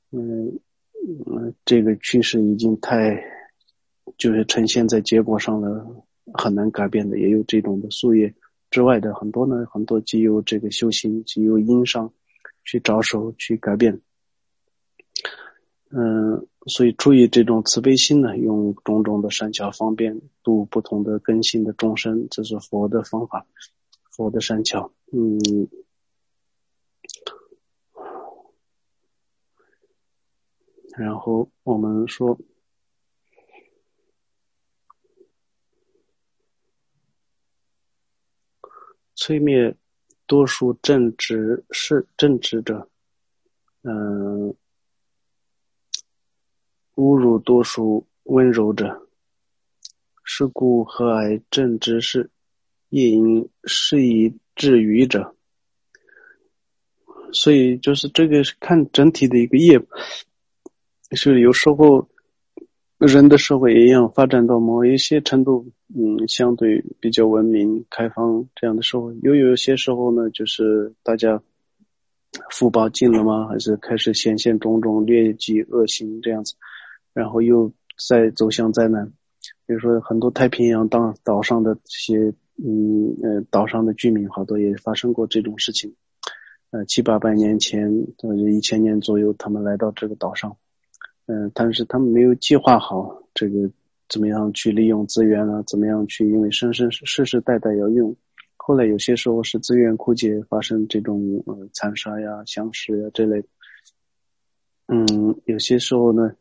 这个趋势已经就是呈现在结果上了，很难改变的。也有这种的夙业之外的很多既有这个修行，既有因上去着手去改变。所以出于这种慈悲心呢，用种种的善巧方便度不同的根性的众生，这是佛的方法，佛的善巧。然后我们说摧灭多数正直者，侮辱多数温柔者，是故和蔼正直事，业因适宜至愚者。所以就是这个是看整体的一个业，是有时候人的社会一样发展到某一些程度，相对比较文明开放这样的社会，有些时候呢，就是大家福报尽了吗？还是开始显现种种劣迹恶行这样子，然后又再走向灾难。比如说很多太平洋岛上的这些岛上的居民好多也发生过这种事情。700-800年前1000年左右他们来到这个岛上，但是他们没有计划好这个怎么样去利用资源啊，怎么样去，因为世世代代要用。后来有些时候是资源枯竭，发生这种残杀呀、相食呀这类的。有些时候呢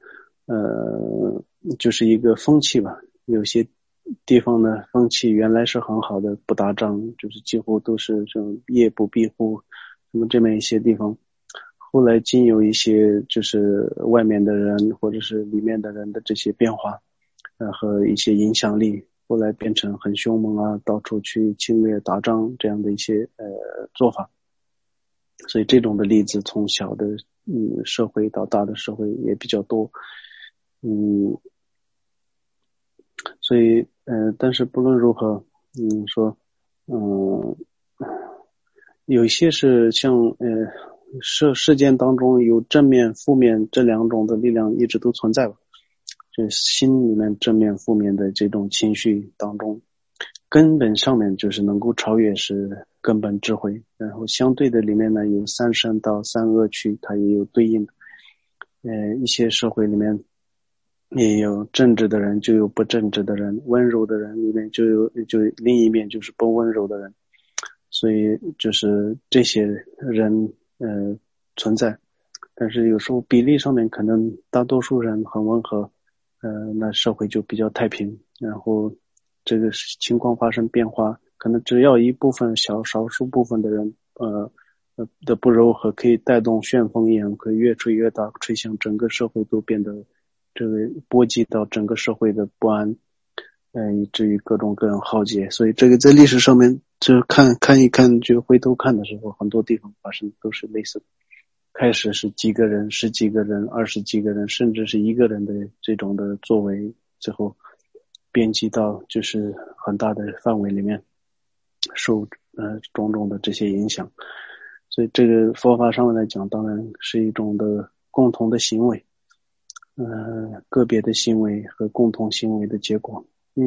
就是一个风气吧，有些地方呢风气原来是很好的，不打仗，就是几乎都是这种夜不闭户，什么这么一些地方， 后来经有一些就是外面的人或者是里面的人的这些变化，和一些影响力，后来变成很凶猛啊，到处去侵略打仗这样的一些做法。所以这种的例子从小的社会到大的社会也比较多。所以但是不论如何，说有一些是像事件当中有正面负面这两种的力量一直都存在吧，就心里面正面负面的这种情绪当中，根本上面就是能够超越是根本智慧，然后相对的里面呢有三善到三恶趣，它也有对应的。一些社会里面也有正直的人，就有不正直的人，温柔的人里面就另一面就是不温柔的人，所以就是这些人存在，但是有时候比例上面可能大多数人很温和，那社会就比较太平，然后这个情况发生变化，可能只要一部分少数部分的人的不柔和，可以带动旋风一样，可以越吹越大，吹向整个社会都变得这个波及到整个社会的不安，以至于各种各样浩劫。所以这个在历史上面就看一看，就回头看的时候，很多地方发生都是类似的。开始是几个人、十几个人、20几个人，甚至是一个人的这种的作为，最后编辑到就是很大的范围里面，受种种的这些影响。所以这个佛法上面来讲，当然是一种的共同的行为，个别的行为和共同行为的结果。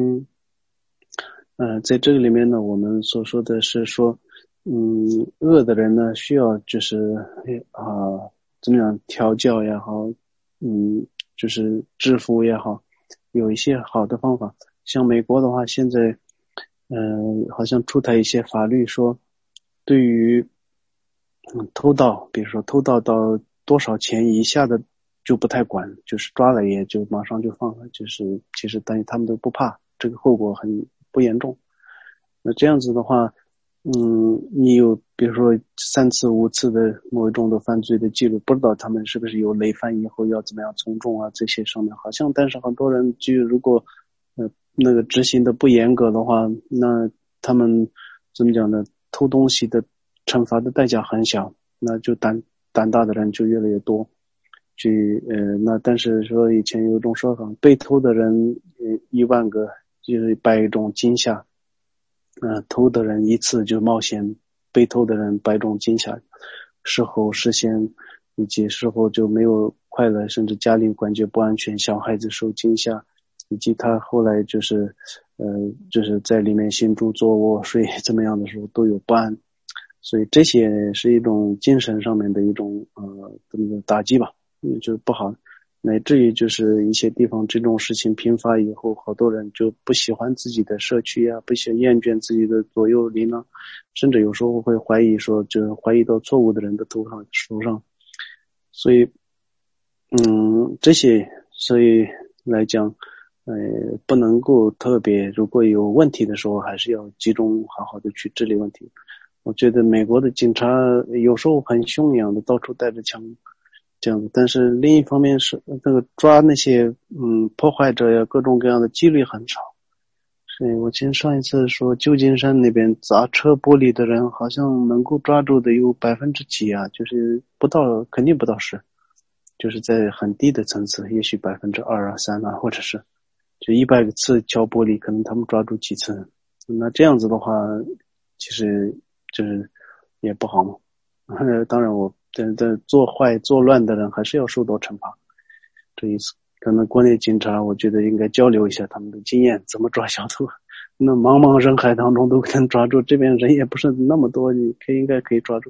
在这个里面呢，我们所说的是说，恶的人呢，需要就是怎么样调教也好，就是制服也好，有一些好的方法。像美国的话，现在好像出台一些法律说，对于偷盗，比如说偷盗到多少钱以下的就不太管，就是抓了也就马上就放了，就是其实等于他们都不怕，这个后果很不严重。那这样子的话，你有比如说3次5次的某一种的犯罪的记录，不知道他们是不是有累犯以后要怎么样从重啊，这些上面好像，但是很多人就如果那个执行的不严格的话，那他们怎么讲呢？偷东西的惩罚的代价很小，那就胆大的人就越来越多。那但是说以前有一种说法，被偷的人1万个就是摆一种惊吓，偷的人1次就冒险，被偷的人摆种惊吓，事后实现以及事后就没有快乐，甚至家里感觉不安全，小孩子受惊吓，以及他后来就是在里面行住坐卧睡怎么样的时候都有不安。所以这些是一种精神上面的一种怎么打击吧，就是不好，乃至于就是一些地方这种事情频发以后，好多人就不喜欢自己的社区啊，不喜欢厌倦自己的左右邻啊，甚至有时候会怀疑说，就怀疑到错误的人的手上。所以这些所以来讲不能够特别，如果有问题的时候还是要集中好好的去治理问题。我觉得美国的警察有时候很凶一样的，到处带着枪这样子，但是另一方面是那个抓那些破坏者呀，各种各样的几率很少。所以我记得上一次说旧金山那边砸车玻璃的人，好像能够抓住的有几%啊，就是肯定不到10%，就是在很低的层次，也许2%啊3%啊，或者是就100次敲玻璃，可能他们抓住几次。那这样子的话，其实就是也不好嘛。当然我在做坏作乱的人还是要受到惩罚，这意思。可能国内警察我觉得应该交流一下他们的经验，怎么抓小偷。那茫茫人海当中都能抓住，这边人也不是那么多，你应该可以抓住。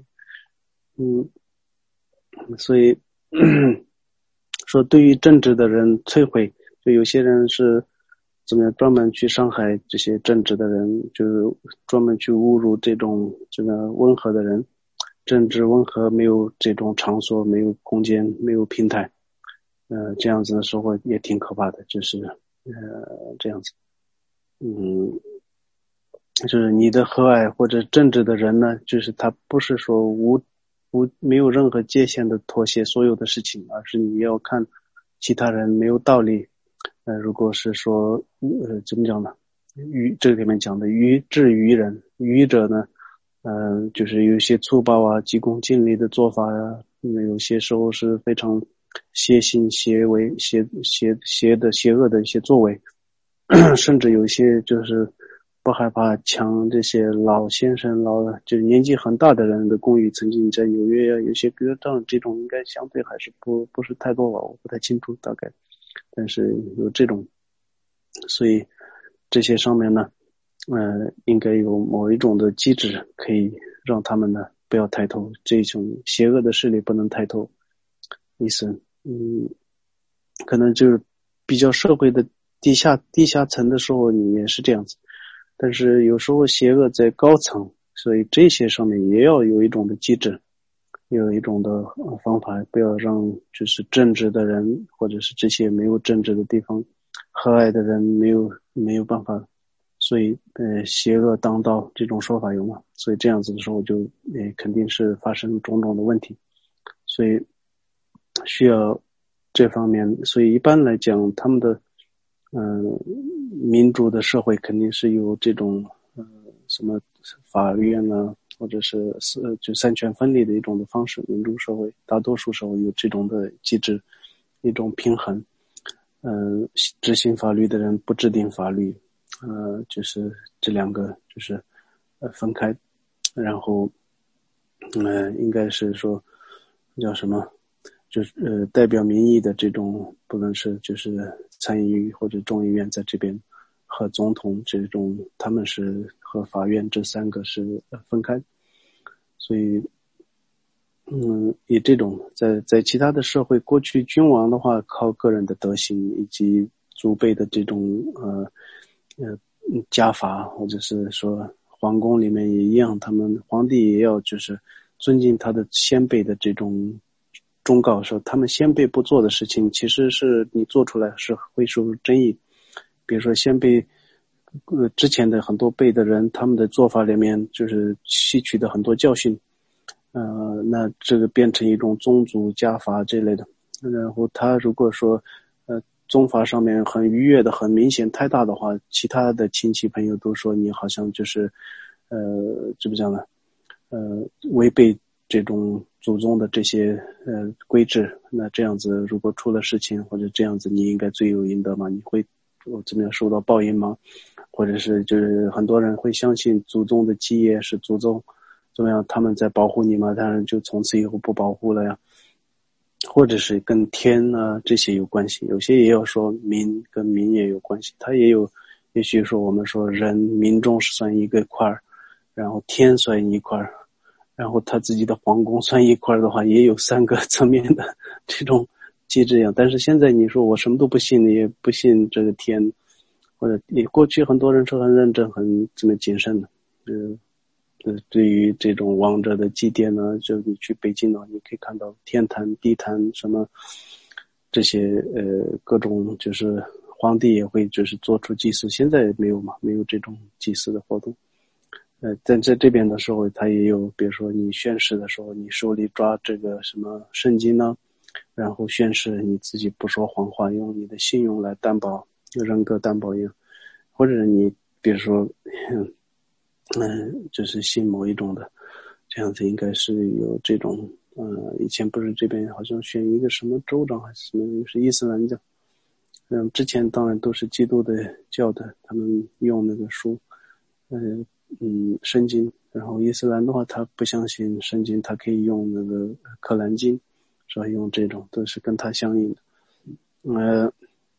所以说对于正直的人摧毁，就有些人是怎么样专门去伤害这些正直的人，就是专门去侮辱这个温和的人。正直温和没有这种场所，没有空间，没有平台，这样子的时候也挺可怕的，就是这样子。就是你的和蔼或者正直的人呢，就是他不是说无没有任何界限的妥协所有的事情，而是你要看其他人没有道理。如果是说怎么讲呢？这里面讲的愚智愚人，愚者呢，就是有些粗暴啊、急功近利的做法呀，有些时候是非常邪心、邪恶的一些作为，甚至有些就是不害怕抢这些老先生、就是年纪很大的人的公寓。曾经在纽约有些歌唱，这种应该相对还是不是太多吧，我不太清楚大概，但是有这种，所以这些上面呢，应该有某一种的机制可以让他们呢不要抬头，这种邪恶的势力不能抬头。意思，可能就是比较社会的地下层的时候，你也是这样子。但是有时候邪恶在高层，所以这些上面也要有一种的机制，有一种的方法，不要让就是正直的人或者是这些没有正直的地方，和蔼的人没有办法，所以邪恶当道这种说法有吗？所以这样子的时候就肯定是发生种种的问题，所以需要这方面。所以一般来讲，他们的民主的社会肯定是有这种什么法院呢，或者是就三权分立的一种的方式。民主社会大多数时候有这种的机制，一种平衡。执行法律的人不制定法律，就是这两个就是分开，然后应该是说叫什么，就是代表民意的这种，不论是就是参议院或者众议院在这边和总统这种，他们是和法院这三个是分开，所以以这种在其他的社会，过去君王的话靠个人的德行以及祖辈的这种家法，或者是说皇宫里面也一样，他们皇帝也要就是尊敬他的先辈的这种忠告，说他们先辈不做的事情，其实是你做出来是会受争议。比如说先辈之前的很多辈的人，他们的做法里面就是吸取的很多教训，那这个变成一种宗族家法这类的。然后他如果说宗法上面很逾越的很明显太大的话，其他的亲戚朋友都说你好像就是怎么讲呢，违背这种祖宗的这些规制。那这样子如果出了事情，或者这样子你应该罪有应得吗？你会怎么样受到报应吗？或者是就是很多人会相信祖宗的基业是祖宗怎么样，他们在保护你嘛，当然就从此以后不保护了呀。或者是跟天啊这些有关系，有些也有说民跟民也有关系，它也有，也许说我们说人民众是算一个块儿，然后天算一块儿，然后他自己的皇宫算一块儿的话，也有三个层面的这种机制样。但是现在你说我什么都不信，也不信这个天，或者你过去很多人是很认真很这么谨慎的，对于这种王者的祭奠呢，就你去北京呢，你可以看到天坛、地坛什么这些各种，就是皇帝也会就是做出祭祀。现在没有嘛，没有这种祭祀的活动。但在这边的时候，他也有，比如说你宣誓的时候，你手里抓这个什么圣经呢，然后宣誓你自己不说谎话，用你的信用来担保，人格担保一样，或者你比如说。就是信某一种的，这样子应该是有这种，以前不是这边好像选一个什么州长还是什么，是伊斯兰教，之前当然都是基督的教的，他们用那个书，圣经，然后伊斯兰的话，他不相信圣经，他可以用那个可兰经，是吧？用这种都是跟他相应的，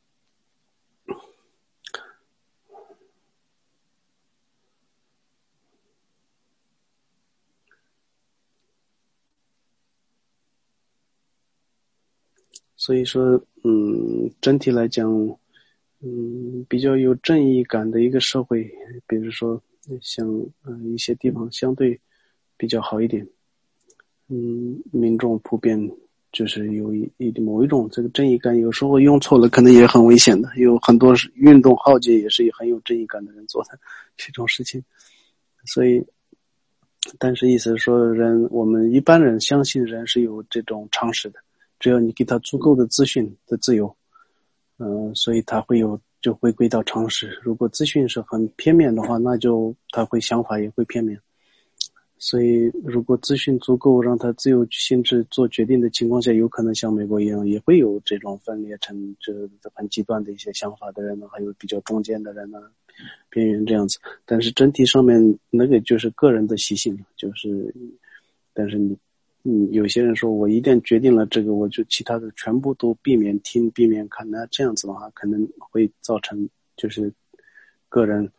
所以说，整体来讲，比较有正义感的一个社会，比如说像一些地方相对比较好一点，民众普遍就是有某一种这个正义感，有时候用错了可能也很危险的，有很多运动浩劫也是很有正义感的人做的这种事情，所以但是意思是说我们一般人相信人是有这种常识的，只要你给他足够的资讯的自由，所以他就会归到常识。如果资讯是很片面的话，那就他会想法也会片面。所以如果资讯足够让他自由心智做决定的情况下，有可能像美国一样也会有这种分裂成这很极端的一些想法的人呢，还有比较中间的人呢，边缘这样子。但是整体上面那个就是个人的习性，但是你有些人说我一旦决定了这个，我就其他的全部都避免听避免看，那这样子的话可能会造成就是个人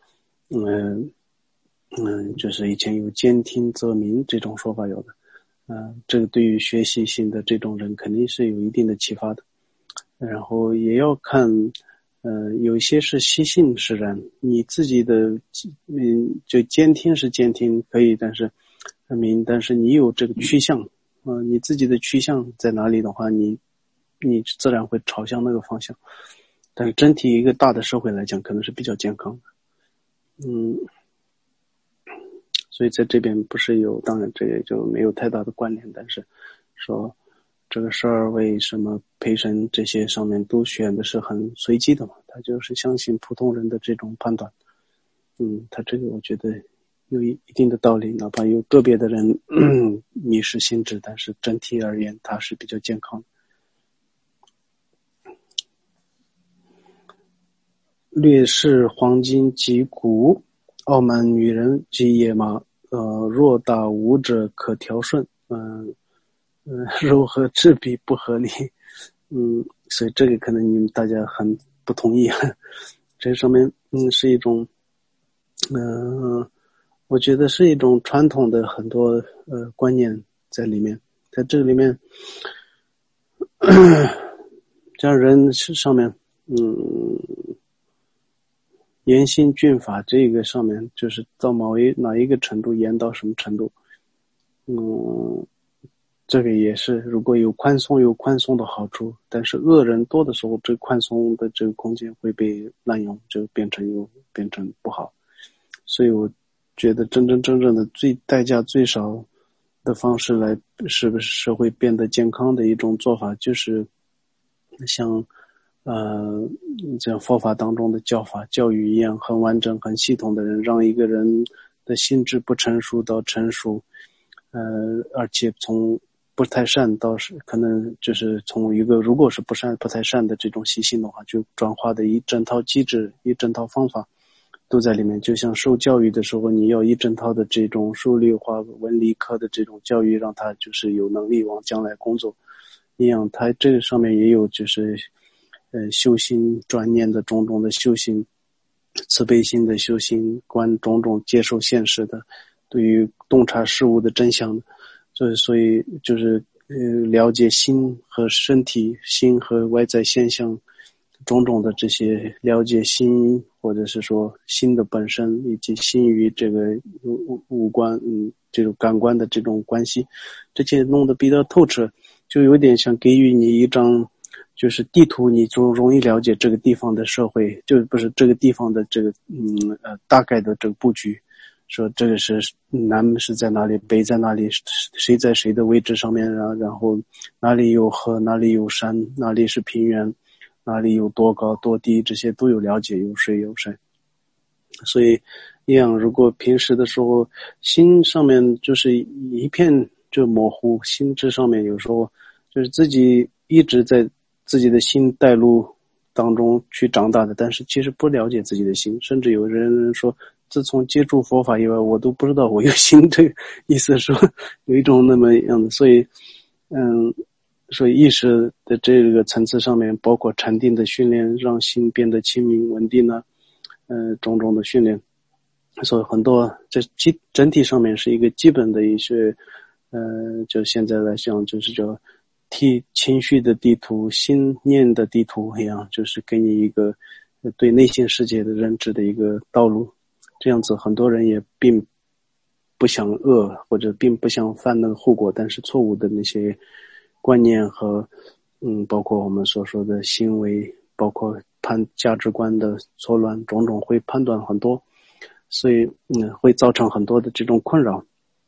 就是以前有兼听则明这种说法有的，这个对于学习性的这种人肯定是有一定的启发的。然后也要看，有一些是习性使然，你自己的，就监听是监听可以，但是你有这个趋向，你自己的趋向在哪里的话，你自然会朝向那个方向。但是整体一个大的社会来讲，可能是比较健康的，所以在这边不是当然这也就没有太大的关联，但是说这个12位什么陪审这些上面都选的是很随机的嘛，他就是相信普通人的这种判断，他这个我觉得有一定的道理，哪怕有个别的人迷失心智，但是整体而言他是比较健康的。劣势黄金及骨，傲慢女人及野马，偌大武者可调顺，柔和质比不合理，所以这个可能你们大家很不同意，这上面是一种，我觉得是一种传统的很多观念在里面，在这里面，像人上面，严刑峻法这个上面就是到哪一个程度严到什么程度，这个也是如果有宽松的好处，但是恶人多的时候，这宽松的这个空间会被滥用，就变成不好。所以我觉得真正的代价最少的方式来是不是社会变得健康的一种做法，就是像像佛法当中的教育一样，很完整很系统的人，让一个人的心智不成熟到成熟，而且从不太善到是可能就是从一个如果是不太善的这种习性的话，就转化的一整套机制一整套方法都在里面。就像受教育的时候，你要一整套的这种数理化文理科的这种教育，让他就是有能力往将来工作一样，他这个上面也有就是修心转念的种种的修心，慈悲心的修心，种种接受现实的，对于洞察事物的真相，所以就是了解心和身体，心和外在现象种种的这些了解心，或者是说心的本身，以及心与这个五官这种感官的这种关系，这些弄得比较透彻，就有点像给予你一张就是地图，你就容易了解这个地方的社会，就不是这个地方的这个大概的这个布局，说这个是南是在哪里，北在哪里，谁在谁的位置上面，然后哪里有河，哪里有山，哪里是平原，哪里有多高多低，这些都有了解，有水有山。所以一样，如果平时的时候心上面就是一片就模糊，心智上面有时候就是自己一直在自己的心带路当中去长大的，但是其实不了解自己的心，甚至有人说自从接触佛法以外，我都不知道我有心，这个意思说有一种那么样的。所以意识的这个层次上面，包括禅定的训练，让心变得清明稳定呢，种种的训练，所以很多这整体上面是一个基本的一些就现在来讲就是叫情绪的地图，心念的地图一样，就是给你一个对内心世界的认知的一个道路。这样子很多人也并不想恶，或者并不想犯那个后果，但是错误的那些观念和包括我们所说的行为，包括价值观的错乱，种种会判断很多，所以会造成很多的这种困扰。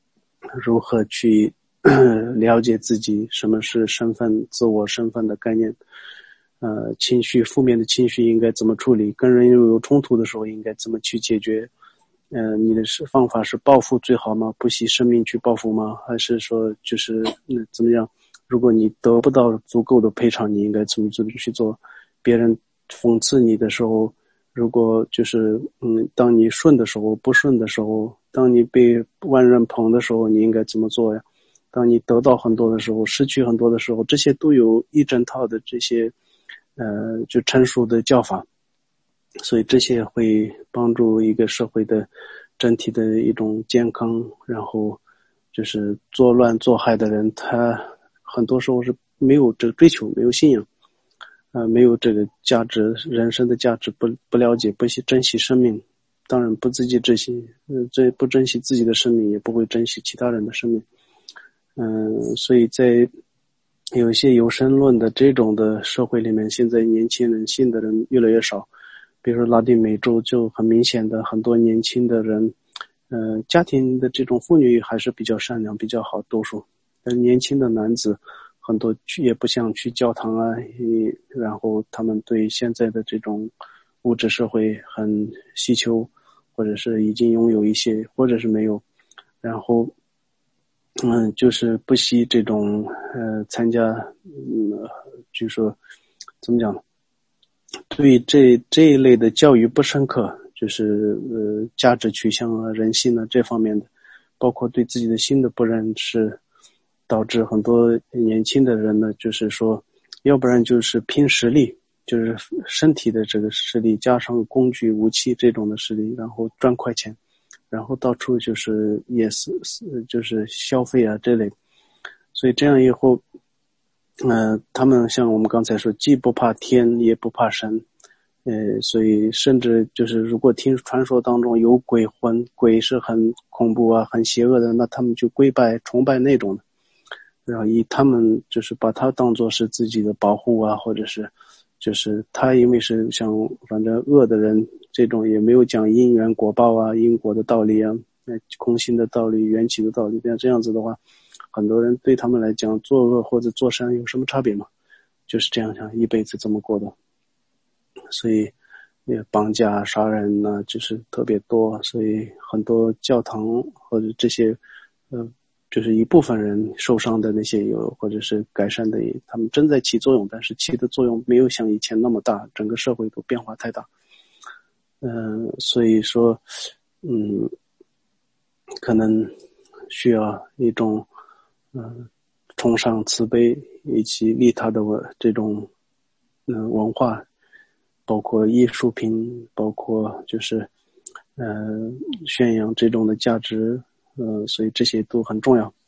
如何去了解自己，什么是身份、自我身份的概念，情绪负面的情绪应该怎么处理，跟人有冲突的时候应该怎么去解决。你的方法是报复最好吗？不惜生命去报复吗？还是说就是怎么样？如果你得不到足够的赔偿，你应该怎么去做？别人讽刺你的时候，如果就是当你顺的时候，不顺的时候，当你被万人捧的时候，你应该怎么做呀？当你得到很多的时候，失去很多的时候，这些都有一整套的这些就成熟的教法。所以这些会帮助一个社会的整体的一种健康，然后就是作乱作害的人，他很多时候是没有这个追求，没有信仰，没有这个价值，人生的价值不了解，不珍惜生命，当然不自己珍惜，这不珍惜自己的生命，也不会珍惜其他人的生命。所以在有一些有神论的这种的社会里面，现在年轻人信的人越来越少。比如说拉丁美洲就很明显的很多年轻的人，家庭的这种妇女还是比较善良比较好多数，但年轻的男子很多也不想去教堂啊，然后他们对现在的这种物质社会很希求，或者是已经拥有一些，或者是没有，然后就是不惜这种参加就说怎么讲呢，对这一类的教育不深刻，就是价值取向啊、人性啊这方面的，包括对自己的心的不认识，导致很多年轻的人呢，就是说，要不然就是拼实力，就是身体的这个实力加上工具、武器这种的实力，然后赚快钱，然后到处就是也是就是消费啊这类，所以这样以后。他们像我们刚才说，既不怕天，也不怕神，所以甚至就是如果听传说当中有鬼魂，鬼是很恐怖啊、很邪恶的，那他们就跪拜、崇拜那种的，然后以他们就是把它当作是自己的保护啊，或者是就是他因为是像反正恶的人，这种也没有讲因缘果报啊、因果的道理啊、空性的道理、缘起的道理，这样子的话。很多人对他们来讲，作恶或者做善有什么差别吗？就是这样想，一辈子这么过的，所以也绑架、杀人呢，就是特别多。所以很多教堂或者这些，就是一部分人受伤的那些有，或者是改善的，他们正在起作用，但是起的作用没有像以前那么大，整个社会都变化太大。所以说，可能需要一种。崇尚慈悲以及利他的这种文化，包括艺术品，包括就是宣扬这种的价值，所以这些都很重要。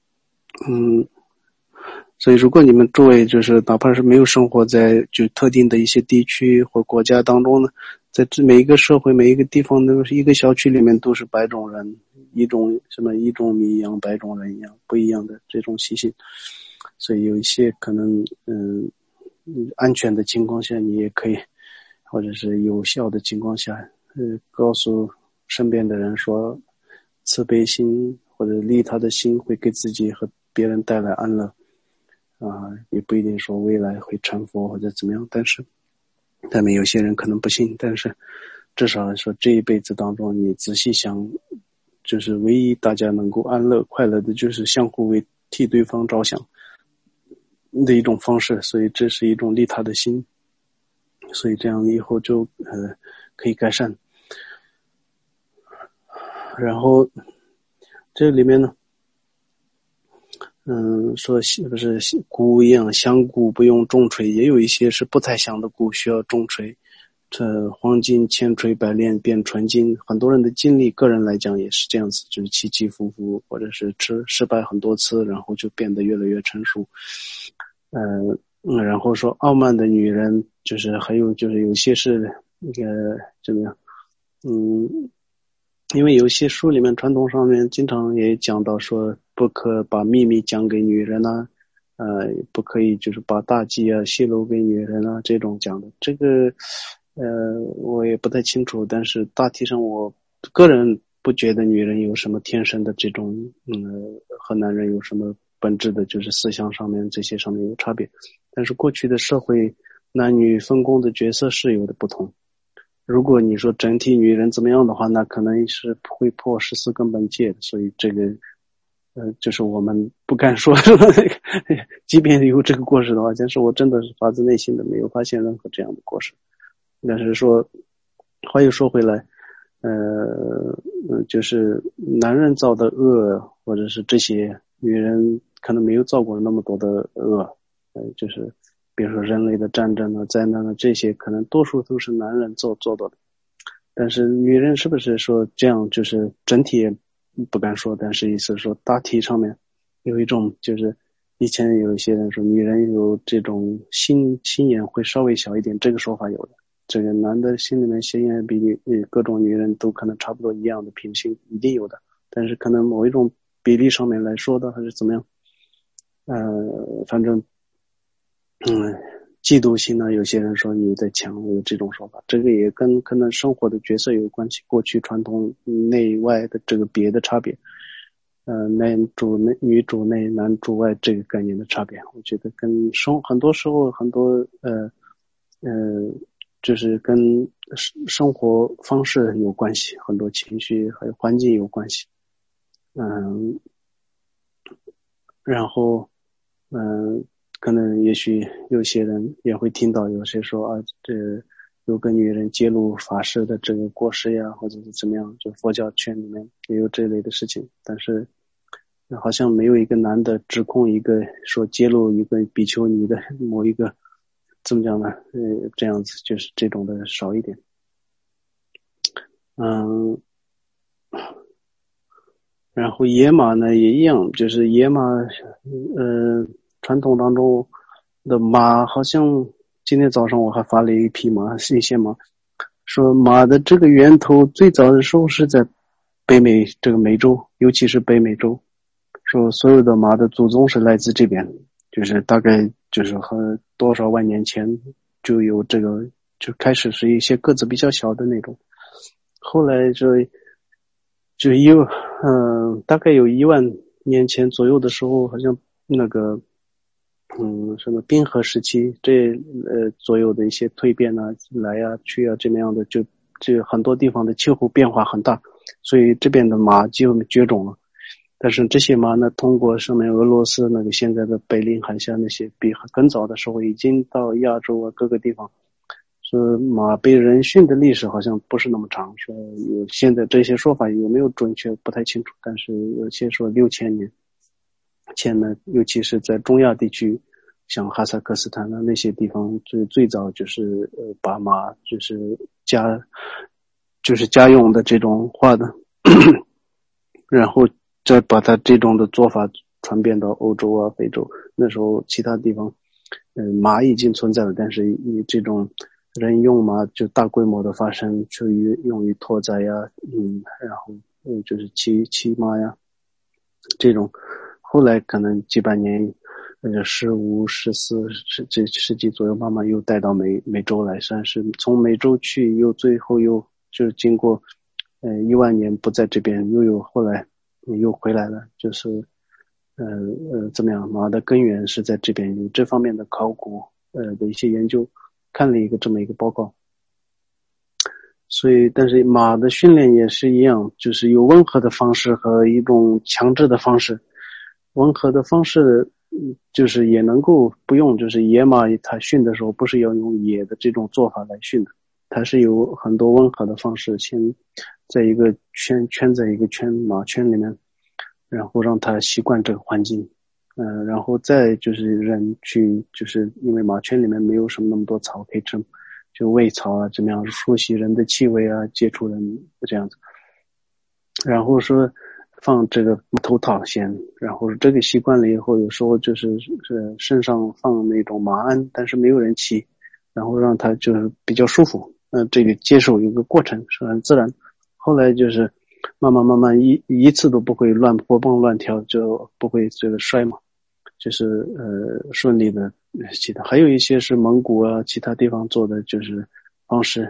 所以如果你们诸位就是哪怕是没有生活在就特定的一些地区或国家当中呢，在这每一个社会每一个地方都是一个小区里面都是百种人，一种米养百种人一样，不一样的这种习性。所以有一些可能安全的情况下你也可以，或者是有效的情况下告诉身边的人说慈悲心或者利他的心会给自己和别人带来安乐也不一定说未来会成佛或者怎么样，但是他们有些人可能不信，但是至少来说这一辈子当中你仔细想，就是唯一大家能够安乐快乐的就是相互为替对方着想的一种方式，所以这是一种利他的心，所以这样以后就可以改善。然后这里面呢说不是谷一样香谷不用重锤，也有一些是不太香的谷需要重锤，这黄金千锤百炼变纯金，很多人的经历个人来讲也是这样子，就是起起伏伏，或者是失败很多次，然后就变得越来越成熟。然后说傲慢的女人，就是还有就是有些是那个怎么样因为有些书里面传统上面经常也讲到说不可把秘密讲给女人啊，不可以就是把大计啊泄露给女人啊，这种讲的这个我也不太清楚，但是大体上我个人不觉得女人有什么天生的这种和男人有什么本质的就是思想上面这些上面有差别，但是过去的社会男女分工的角色是有的不同。如果你说整体女人怎么样的话，那可能是会破14根本戒的，所以这个就是我们不敢说什么那个，即便有这个过失的话，但是我真的是发自内心的没有发现任何这样的过失。但是说话又说回来，就是男人造的恶，或者是这些女人可能没有造过那么多的恶，就是比如说人类的战争啊、灾难啊，这些可能多数都是男人做到的。但是女人是不是说这样，就是整体也不敢说，但是意思是说大体上面有一种，就是以前有一些人说女人有这种心眼会稍微小一点，这个说法有的。这个男的心里面心眼比各种女人都可能差不多一样的品性一定有的，但是可能某一种比例上面来说的还是怎么样，反正嫉妒心呢，有些人说女的强，有这种说法，这个也跟可能生活的角色有关系，过去传统内外的这个别的差别，男主内女主内男主外这个概念的差别，我觉得跟很多时候很多就是跟生活方式有关系，很多情绪还有环境有关系，然后可能也许有些人也会听到有些说啊，这有个女人揭露法师的这个过失呀，或者是怎么样，就佛教圈里面也有这类的事情，但是好像没有一个男的指控一个说揭露一个比丘尼的某一个怎么讲呢？这样子就是这种的少一点。然后野马呢也一样，就是野马，传统当中的马，好像今天早上我还发了一匹马，新鲜马，说马的这个源头最早的时候是在北美这个美洲，尤其是北美洲，说所有的马的祖宗是来自这边，就是大概就是和多少万年前就有这个，就开始是一些个子比较小的那种，后来就大概有1万年前左右的时候，好像那个什么冰河时期左右的一些蜕变啊、来啊、去啊这么样的，就很多地方的气候变化很大，所以这边的马就绝种了。但是这些马呢，通过上面俄罗斯那个现在的北令海峡那些，比更早的时候已经到亚洲啊各个地方。说马被人驯的历史好像不是那么长，说有现在这些说法有没有准确不太清楚，但是有些说6000年前呢，尤其是在中亚地区，像哈萨克斯坦的那些地方，最早就是把马就是家用的这种化的，然后再把它这种的做法传遍到欧洲啊、非洲，那时候其他地方马已经存在了，但是以这种人用马就大规模的发生，就用于拓宰呀，然后就是骑马呀这种，后来可能几百年15、14世纪左右，慢慢又带到美洲来，算是从美洲去，最后又就经过1万年不在这边，后来又回来了，就是怎么样？马的根源是在这边，有这方面的考古的一些研究，看了这么一个报告。所以，但是马的训练也是一样，就是有温和的方式和一种强制的方式。温和的方式，就是也能够不用，就是野马它训的时候不是要用野的这种做法来训的，它是有很多温和的方式，先在一个圈在一个马圈里面，然后让它习惯这个环境，然后再就是人去，就是因为马圈里面没有什么那么多草可以吃，就喂草啊，怎么样熟悉人的气味啊，接触人这样子，然后说放这个头套先，然后这个习惯了以后，有时候就是身上放那种马鞍，但是没有人骑，然后让它就是比较舒服，这个接受一个过程是很自然，后来就是慢慢一次都不会活蹦乱跳，就不会这个摔嘛，就是顺利的其他，还有一些是蒙古啊其他地方做的就是方式，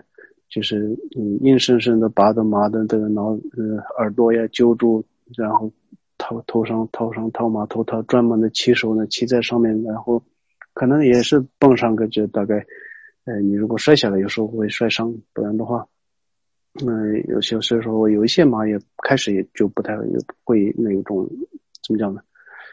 就是硬生生的把马的这个耳朵呀揪住，然后头上套马头套，专门的骑手呢骑在上面，然后可能也是蹦上个就大概你如果摔下来有时候会摔伤，不然的话有些时候有一些马也开始也就不太会那种怎么讲呢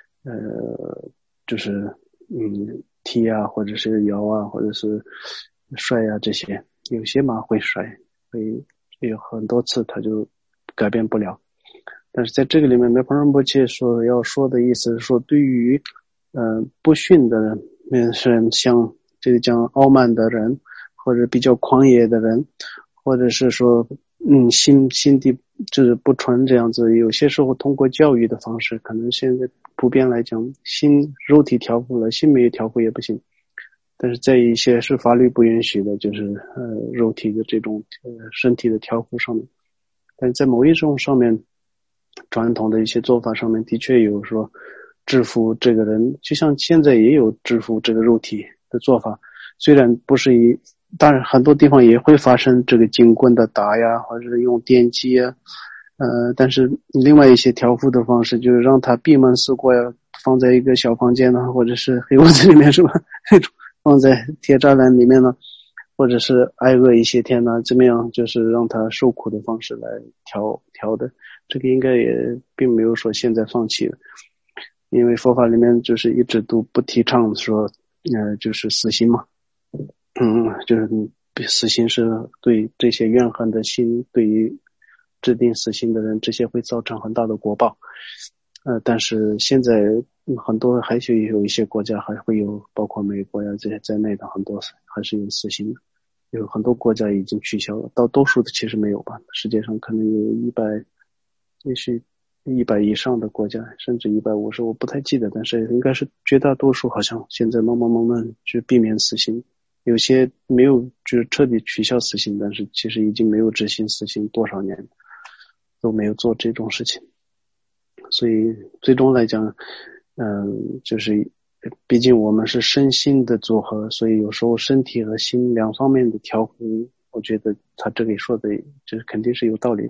就是踢啊或者是摇啊或者是摔啊，这些有些马会摔，会有很多次它就改变不了。但是在这个里面梅蓬仁波切说要说的意思是说，对于不驯的人，像这个讲傲慢的人，或者比较狂野的人，或者是说心地就是不纯这样子，有些时候通过教育的方式，可能现在普遍来讲肉体调伏了，心没有调伏也不行。但是在一些是法律不允许的，就是肉体的这种身体的调伏上面，但是在某一种上面，传统的一些做法上面的确有说制服这个人，就像现在也有制服这个肉体的做法，虽然不是当然很多地方也会发生这个警棍的打呀，或者是用电击啊，但是另外一些调服的方式就是让他闭门思过呀，放在一个小房间呢，或者是黑屋子里面是吧？那种放在铁栅栏里面呢，或者是挨饿一些天呢，怎么样就是让他受苦的方式来调的，这个应该也并没有说现在放弃的，因为佛法里面就是一直都不提倡说就是死刑嘛，就是死刑是对这些怨恨的心，对于制定死刑的人，这些会造成很大的果报。但是现在很多还是有一些国家还会有，包括美国呀这些在内的很多还是有死刑的，有很多国家已经取消了，到多数的其实没有吧，世界上可能有也许100以上的国家，甚至150，我不太记得，但是应该是绝大多数好像现在慢慢去避免死刑，有些没有就是彻底取消死刑，但是其实已经没有执行死刑多少年都没有做这种事情。所以最终来讲就是毕竟我们是身心的组合，所以有时候身体和心两方面的调和，我觉得他这里说的就是肯定是有道理。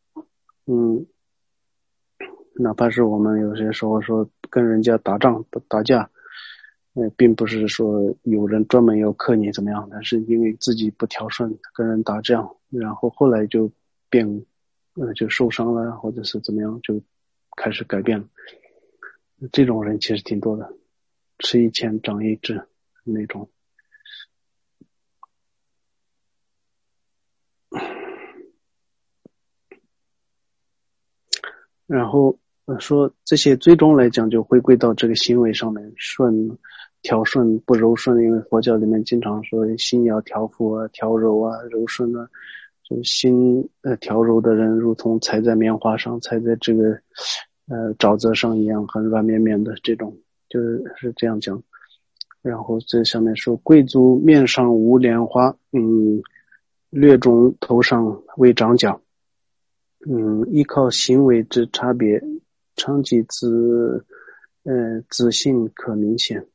哪怕是我们有些时候说跟人家打架，并不是说有人专门要克你怎么样，但是因为自己不调顺跟人打仗，然后后来就就受伤了，或者是怎么样，就开始改变了。这种人其实挺多的，吃一堑长一智那种。然后说这些最终来讲就回归到这个行为上面，调顺不柔顺，因为佛教里面经常说心要调伏啊、调柔啊、柔顺啊，就心调柔的人如同踩在棉花上，踩在这个沼泽上一样，很软绵绵的，这种就是这样讲。然后这上面说贵族面上无莲花，略中头上未长角，依靠行为之差别，长期自信可明显。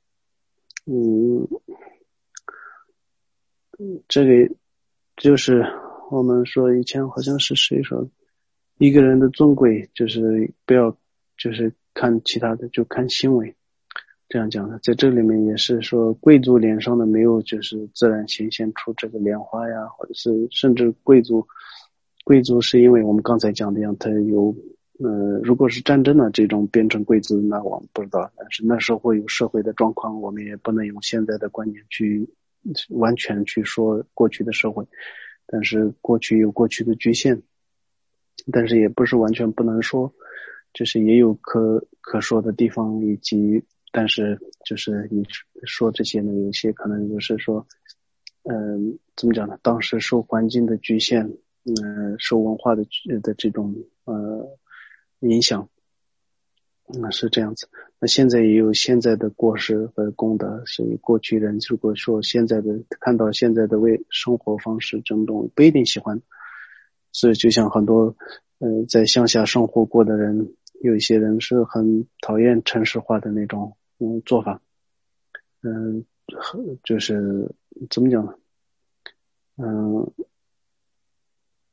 这个就是我们说以前好像是谁说，一个人的尊贵就是不要就是看其他的，就看行为。这样讲的，在这里面也是说，贵族脸上的没有就是自然显现出这个莲花呀，或者是甚至贵族是因为我们刚才讲的样，他有如果是战争的这种变成贵族，那我们不知道，但是那时候会有社会的状况，我们也不能用现在的观念去完全去说过去的社会，但是过去有过去的局限，但是也不是完全不能说，就是也有可说的地方，以及但是就是你说这些呢，有些可能就是说怎么讲呢，当时受环境的局限，受文化的这种影响，是这样子。那现在也有现在的过失和功德，所以过去人如果说看到现在的生活方式这种不一定喜欢，所以就像很多在乡下生活过的人，有一些人是很讨厌城市化的那种做法，就是怎么讲呢？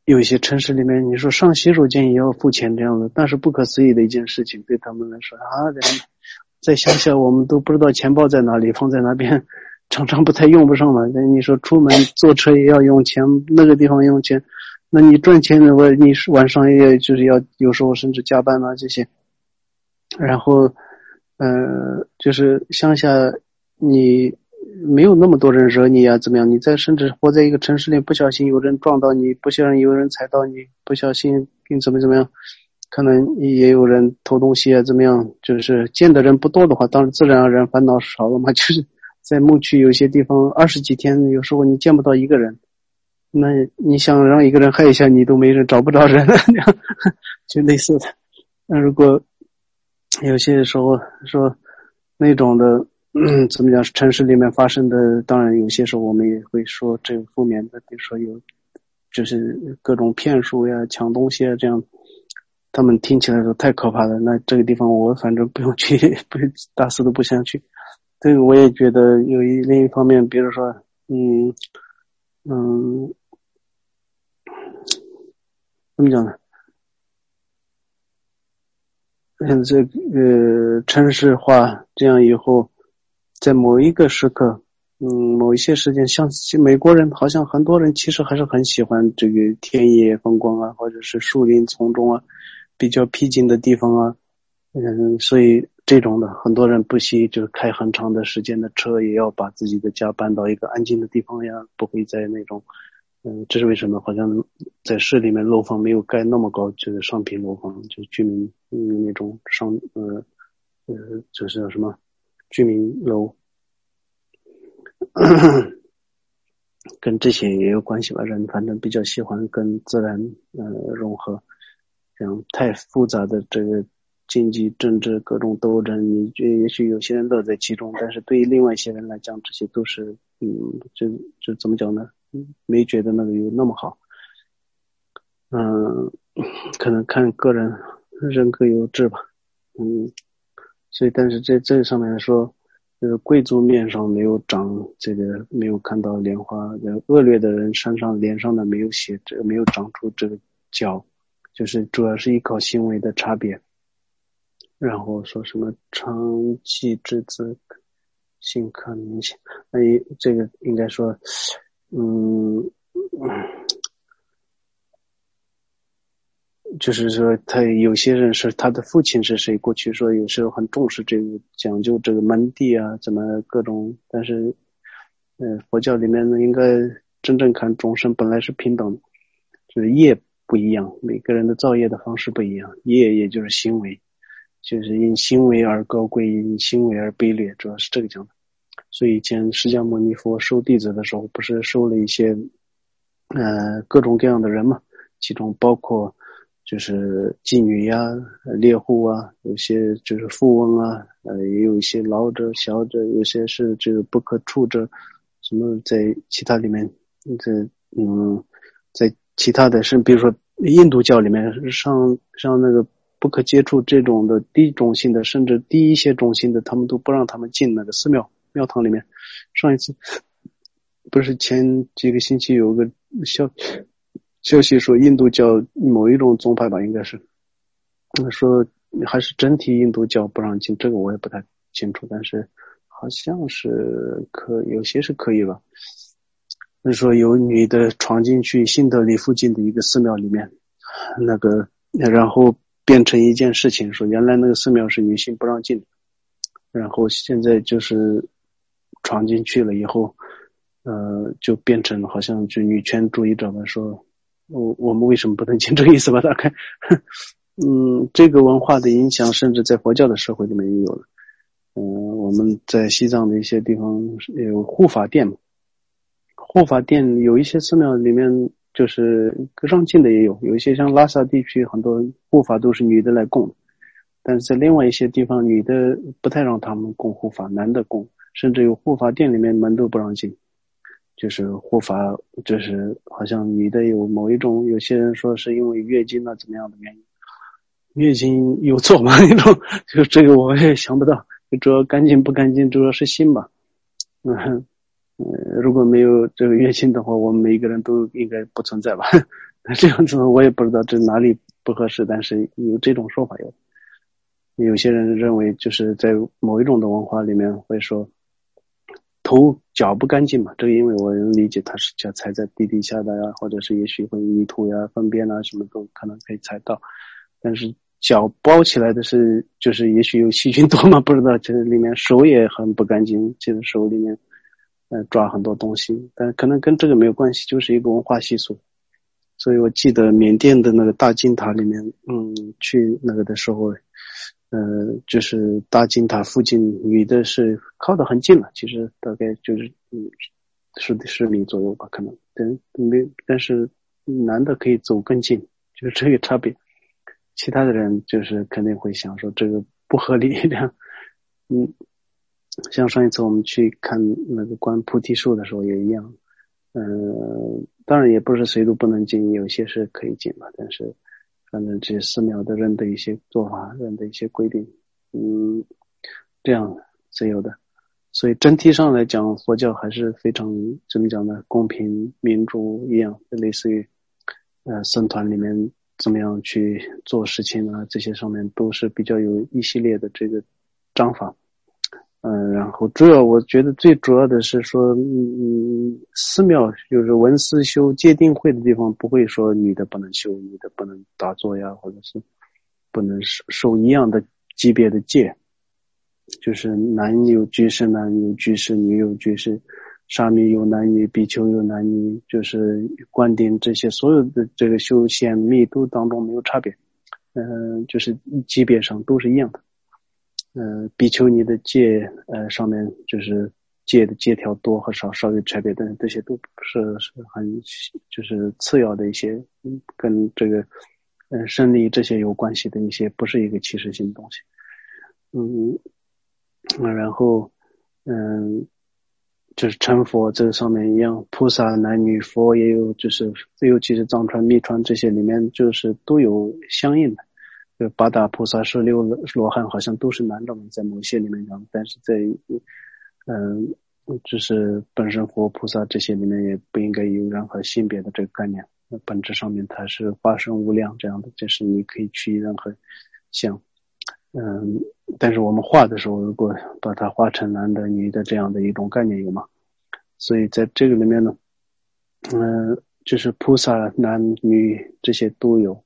有一些城市里面，你说上洗手间也要付钱这样的，但是不可思议的一件事情，对他们来说啊，在乡下我们都不知道钱包在哪里，放在哪边，常常不太用不上了。那你说出门坐车也要用钱，那个地方用钱，那你赚钱的话，你晚上也就是要有时候甚至加班啊这些。然后就是乡下你没有那么多人惹你啊怎么样，你甚至活在一个城市里，不小心有人撞到你，不小心有人踩到你，不小心你怎么样，可能也有人偷东西啊怎么样，就是见的人不多的话，当然自然而然烦恼少了嘛。就是在牧区有些地方20几天，有时候你见不到一个人，那你想让一个人害一下你都没人，找不着人了，就类似的。那如果有些时候说那种的怎么讲，城市里面发生的，当然有些时候我们也会说这个负面的，比如说有就是各种骗术呀、抢东西啊这样，他们听起来都太可怕了。那这个地方我反正不用去，不打死都不想去。这个我也觉得另一方面，比如说怎么讲呢？这个城市化这样以后，在某一个时刻，某一些时间，像美国人，好像很多人其实还是很喜欢这个田野风光啊，或者是树林丛中啊，比较僻静的地方啊，所以这种的很多人不惜就是开很长的时间的车，也要把自己的家搬到一个安静的地方呀，不会在那种这是为什么？好像在市里面楼房没有盖那么高，就是上平楼房，就居民那种就是叫什么居民楼，跟这些也有关系吧。人反正比较喜欢跟自然融合，这样太复杂的这个经济、政治各种斗争，你也许有些人乐在其中，但是对于另外一些人来讲，这些都是就怎么讲呢？没觉得那个有那么好。可能看个人，人各有志吧。所以但是这上面说贵族面上没有长这个，没有看到莲花，恶劣的人身上脸上的没有写，这个没有长出这个角，就是主要是依靠行为的差别。然后说什么长气之子性可明显，这个应该说就是说他有些人是他的父亲是谁，过去说有时候很重视这个，讲究这个门第啊，怎么各种，但是佛教里面呢，应该真正看众生本来是平等的，就是业不一样，每个人的造业的方式不一样，业也就是行为，就是因行为而高贵，因行为而卑劣，主要是这个讲的。所以以前释迦牟尼佛收弟子的时候，不是收了一些各种各样的人嘛，其中包括就是妓女呀、猎户啊，有些就是富翁啊，也有一些老者、小者，有些是这个不可触者，什么在其他里面，在其他的是，比如说印度教里面上那个不可接触这种的低种姓的，甚至低一些种姓的，他们都不让他们进那个寺庙堂里面。上一次不是前几个星期有个消息说印度教某一种宗派吧，应该是说还是整体印度教不让进，这个我也不太清楚，但是好像是有些是可以吧。说有女的闯进去新德里附近的一个寺庙里面，然后变成一件事情，说原来那个寺庙是女性不让进的，然后现在就是闯进去了以后，就变成好像就女权主义者们说，我们为什么不能进，这个意思吧？大概，这个文化的影响，甚至在佛教的社会里面也有了。我们在西藏的一些地方有护法殿嘛，护法殿有一些寺庙里面就是让进的也有一些像拉萨地区很多护法都是女的来供的，但是在另外一些地方女的不太让他们供护法，男的供，甚至有护法殿里面门都不让进，就是护法就是好像女的有某一种，有些人说是因为月经啊怎么样的原因，月经有错吗？那种就这个我也想不到，主要干净不干净主要是心吧。如果没有这个月经的话，我们每一个人都应该不存在吧。 这样子我也不知道这哪里不合适，但是有这种说法有些人认为就是在某一种的文化里面会说头脚不干净嘛，这个因为我能理解它是脚踩在地底下的呀，或者是也许会泥土呀、粪便啊什么都可能可以踩到，但是脚包起来的是就是也许有细菌多嘛，不知道，其实里面手也很不干净，其实手里面抓很多东西，但可能跟这个没有关系，就是一个文化习俗。所以我记得缅甸的那个大金塔里面，去那个的时候，就是大金塔附近，女的是靠得很近了，其实大概就是10米左右吧，可能，但是男的可以走更近，就是这个差别。其他的人就是肯定会想说这个不合理这样，像上一次我们去看那个观菩提树的时候也一样，当然也不是谁都不能进，有些是可以进吧，但是反正这些寺庙的人的一些做法，人的一些规定，这样自由的。所以整体上来讲，佛教还是非常怎么讲呢？公平、民主一样，类似于僧团里面怎么样去做事情啊，这些上面都是比较有一系列的这个章法。然后我觉得最主要的是说，寺庙就是文思修戒定慧的地方，不会说女的不能修，女的不能打坐呀，或者是不能受一样的级别的戒，就是男有居士，男有居士，女有居士，沙弥有男女，比丘有男女，就是观点这些所有的这个修仙密度当中没有差别，就是级别上都是一样的。比丘尼的戒上面就是戒的戒条多和少稍有差别，但是这些都不是很就是次要的一些跟这个胜利这些有关系的一些，不是一个歧视性的东西。然后就是成佛这个上面一样，菩萨男女佛也有，就是尤其是藏传密传这些里面就是都有相应的。就八大菩萨16罗汉好像都是男的嘛，在某些里面讲，但是在就是本身佛菩萨这些里面也不应该有任何性别的这个概念，本质上面它是化身无量这样的，就是你可以取任何像但是我们画的时候如果把它画成男的女的这样的一种概念有吗？所以在这个里面呢就是菩萨男女这些都有，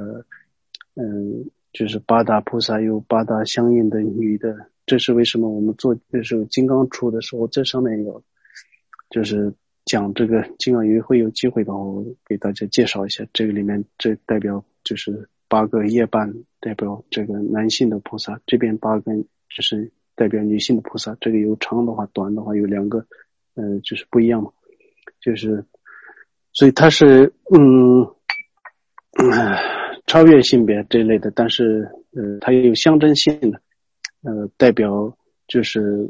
就是八大菩萨有八大相应的女的，这是为什么我们做的时候金刚杵的时候，这上面有就是讲这个金刚也会有机会吧，我给大家介绍一下，这个里面这代表就是8个夜半，代表这个男性的菩萨，这边8个就是代表女性的菩萨，这个有长的话短的话有2个就是不一样嘛，就是所以它是超越性别这一类的，但是它也有象征性的，代表就是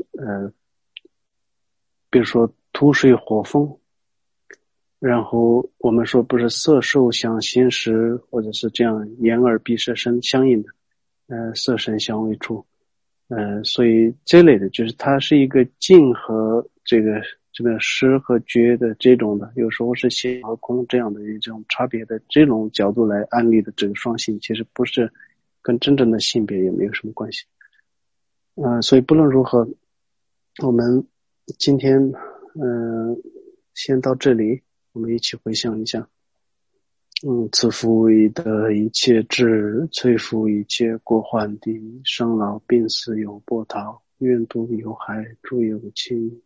比如说土水火风，然后我们说不是色受想行识，或者是这样眼耳鼻舌身相应的，色身相为处，所以这类的就是它是一个静和这个实和觉的这种的，有时候是显和空这样的一种差别的这种角度来安利的这个双性，其实不是跟真正的性别也没有什么关系。所以不论如何，我们今天先到这里，我们一起回想一下。此夫以得一切智，摧伏一切过患地，生老病死有波涛，愿度有害，诸有情。